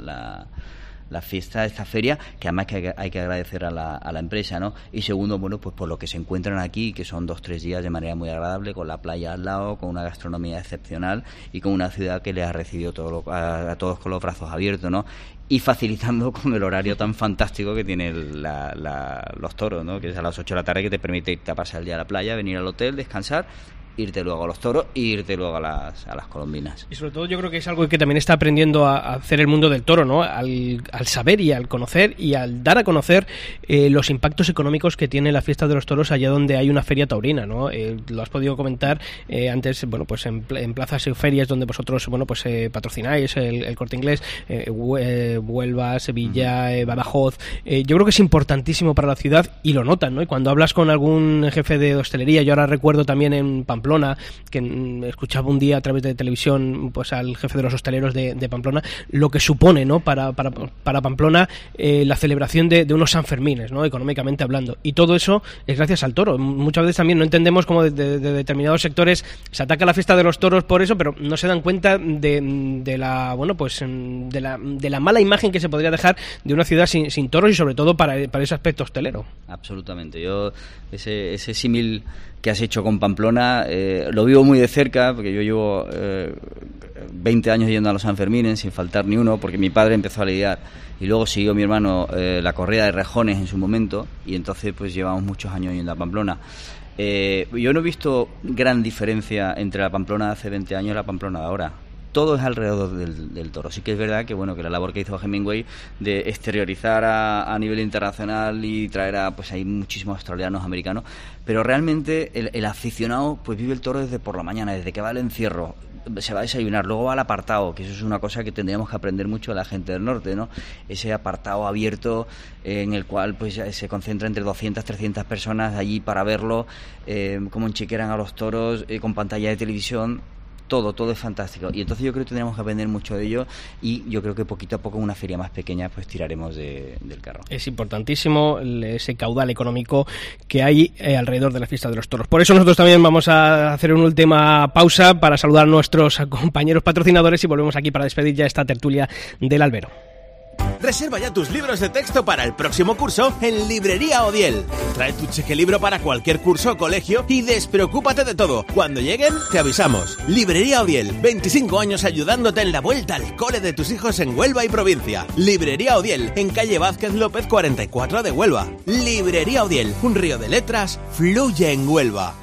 la fiesta de esta feria, que además que hay que agradecer a la empresa, ¿no? Y segundo, bueno, pues por lo que se encuentran aquí, que son 2-3 días de manera muy agradable, con la playa al lado, con una gastronomía excepcional y con una ciudad que les ha recibido a todos con los brazos abiertos, ¿no? Y facilitando con el horario tan fantástico que tienen los toros, ¿no? Que es a las 8 de la tarde, que te permite irte a pasar el día a la playa, venir al hotel, descansar, irte luego a los toros e irte luego a las colombinas. Y sobre todo yo creo que es algo que también está aprendiendo a hacer el mundo del toro, ¿no? Al saber y al conocer y al dar a conocer los impactos económicos que tiene la fiesta de los toros allá donde hay una feria taurina, ¿no? Lo has podido comentar antes, bueno, pues en plazas y ferias donde vosotros, bueno, pues patrocináis el Corte Inglés, Huelva, Sevilla, Badajoz. Yo creo que es importantísimo para la ciudad y lo notan, ¿no? Y cuando hablas con algún jefe de hostelería, yo ahora recuerdo también en Pamplona, que escuchaba un día a través de televisión pues al jefe de los hosteleros de Pamplona, lo que supone, ¿no? para Pamplona la celebración de unos Sanfermines, ¿no? Económicamente hablando, y todo eso es gracias al toro. Muchas veces también no entendemos cómo de determinados sectores se ataca la fiesta de los toros por eso, pero no se dan cuenta de la mala imagen que se podría dejar de una ciudad sin toros, y sobre todo para ese aspecto hostelero. Absolutamente. Yo ese símil que has hecho con Pamplona lo vivo muy de cerca, porque yo llevo 20 años yendo a los Sanfermines sin faltar ni uno, porque mi padre empezó a lidiar y luego siguió mi hermano la corrida de rejones en su momento, y entonces pues llevamos muchos años yendo a Pamplona. Yo no he visto gran diferencia entre la Pamplona de hace 20 años y la Pamplona de ahora. Todo es alrededor del toro. Sí que es verdad que bueno, que la labor que hizo Hemingway de exteriorizar a nivel internacional y traer pues hay muchísimos australianos, americanos, pero realmente el aficionado pues vive el toro desde por la mañana, desde que va al encierro, se va a desayunar, luego va al apartado, que eso es una cosa que tendríamos que aprender mucho de la gente del norte, ¿no? Ese apartado abierto en el cual pues se concentra entre 200, 300 personas allí para verlo, cómo enchiqueran a los toros, con pantalla de televisión. Todo es fantástico, y entonces yo creo que tendremos que aprender mucho de ello, y yo creo que poquito a poco en una feria más pequeña pues tiraremos del carro. Es importantísimo ese caudal económico que hay alrededor de la fiesta de los toros. Por eso nosotros también vamos a hacer una última pausa para saludar a nuestros compañeros patrocinadores y volvemos aquí para despedir ya esta tertulia del albero. Reserva ya tus libros de texto para el próximo curso en Librería Odiel. Trae tu chequelibro para cualquier curso o colegio y despreocúpate de todo. Cuando lleguen, te avisamos. Librería Odiel, 25 años ayudándote en la vuelta al cole de tus hijos en Huelva y provincia. Librería Odiel, en calle Vázquez López 44 de Huelva. Librería Odiel, un río de letras fluye en Huelva.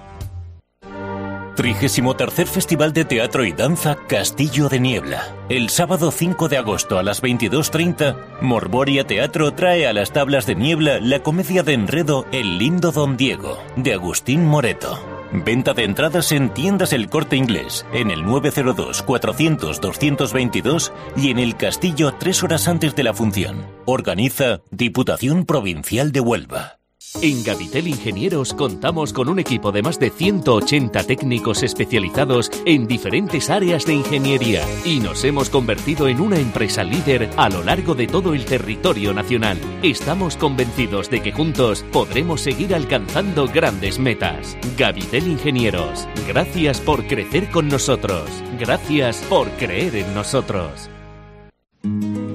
33º Festival de Teatro y Danza Castillo de Niebla. El sábado 5 de agosto a las 22:30, Morboria Teatro trae a las tablas de niebla la comedia de enredo El lindo Don Diego, de Agustín Moreto. Venta de entradas en tiendas El Corte Inglés, en el 902-400-222 y en El Castillo 3 horas antes de la función. Organiza Diputación Provincial de Huelva. En Gabitel Ingenieros contamos con un equipo de más de 180 técnicos especializados en diferentes áreas de ingeniería y nos hemos convertido en una empresa líder a lo largo de todo el territorio nacional. Estamos convencidos de que juntos podremos seguir alcanzando grandes metas. Gabitel Ingenieros, gracias por crecer con nosotros. Gracias por creer en nosotros.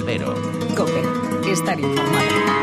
Cero. COPE. Estar informado.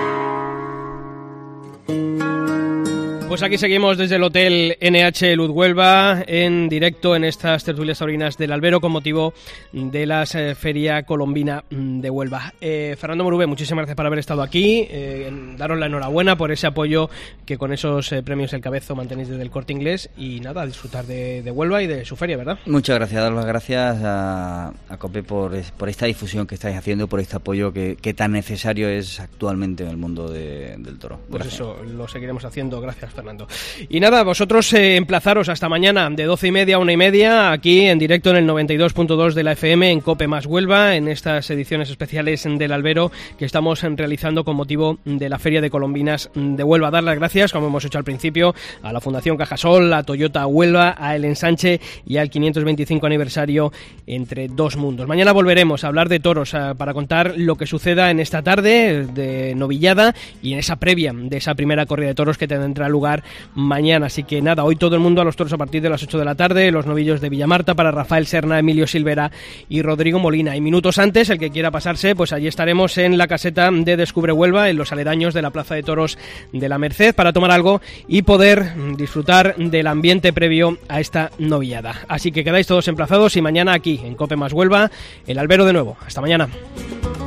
Pues aquí seguimos desde el Hotel NH Luz Huelva, en directo en estas tertulias taurinas del Albero con motivo de la Feria Colombina de Huelva. Fernando Morube, muchísimas gracias por haber estado aquí, daros la enhorabuena por ese apoyo que con esos premios El Cabezo mantenéis desde el Corte Inglés, y nada, a disfrutar de Huelva y de su feria, ¿verdad? Muchas gracias, dar las gracias a COPE por esta difusión que estáis haciendo, por este apoyo que tan necesario es actualmente en el mundo del toro. Pues gracias. Eso, lo seguiremos haciendo, gracias Fernando. Y nada, vosotros emplazaros hasta mañana de 12:30 a 1:30 aquí en directo en el 92.2 de la FM en COPE más Huelva, en estas ediciones especiales del Albero que estamos realizando con motivo de la Feria de Colombinas de Huelva. Dar las gracias, como hemos hecho al principio, a la Fundación Cajasol, a Toyota Huelva, a El Ensanche y al 525 aniversario Entre Dos Mundos. Mañana volveremos a hablar de toros para contar lo que suceda en esta tarde de novillada y en esa previa de esa primera corrida de toros que tendrá lugar mañana. Así que nada, hoy todo el mundo a los toros a partir de las 8 de la tarde, los novillos de Villamarta para Rafael Serna, Emilio Silvera y Rodrigo Molina. Y minutos antes, el que quiera pasarse, pues allí estaremos en la caseta de Descubre Huelva, en los aledaños de la Plaza de Toros de la Merced, para tomar algo y poder disfrutar del ambiente previo a esta novillada. Así que quedáis todos emplazados y mañana aquí en COPE más Huelva, el Albero de nuevo. Hasta mañana.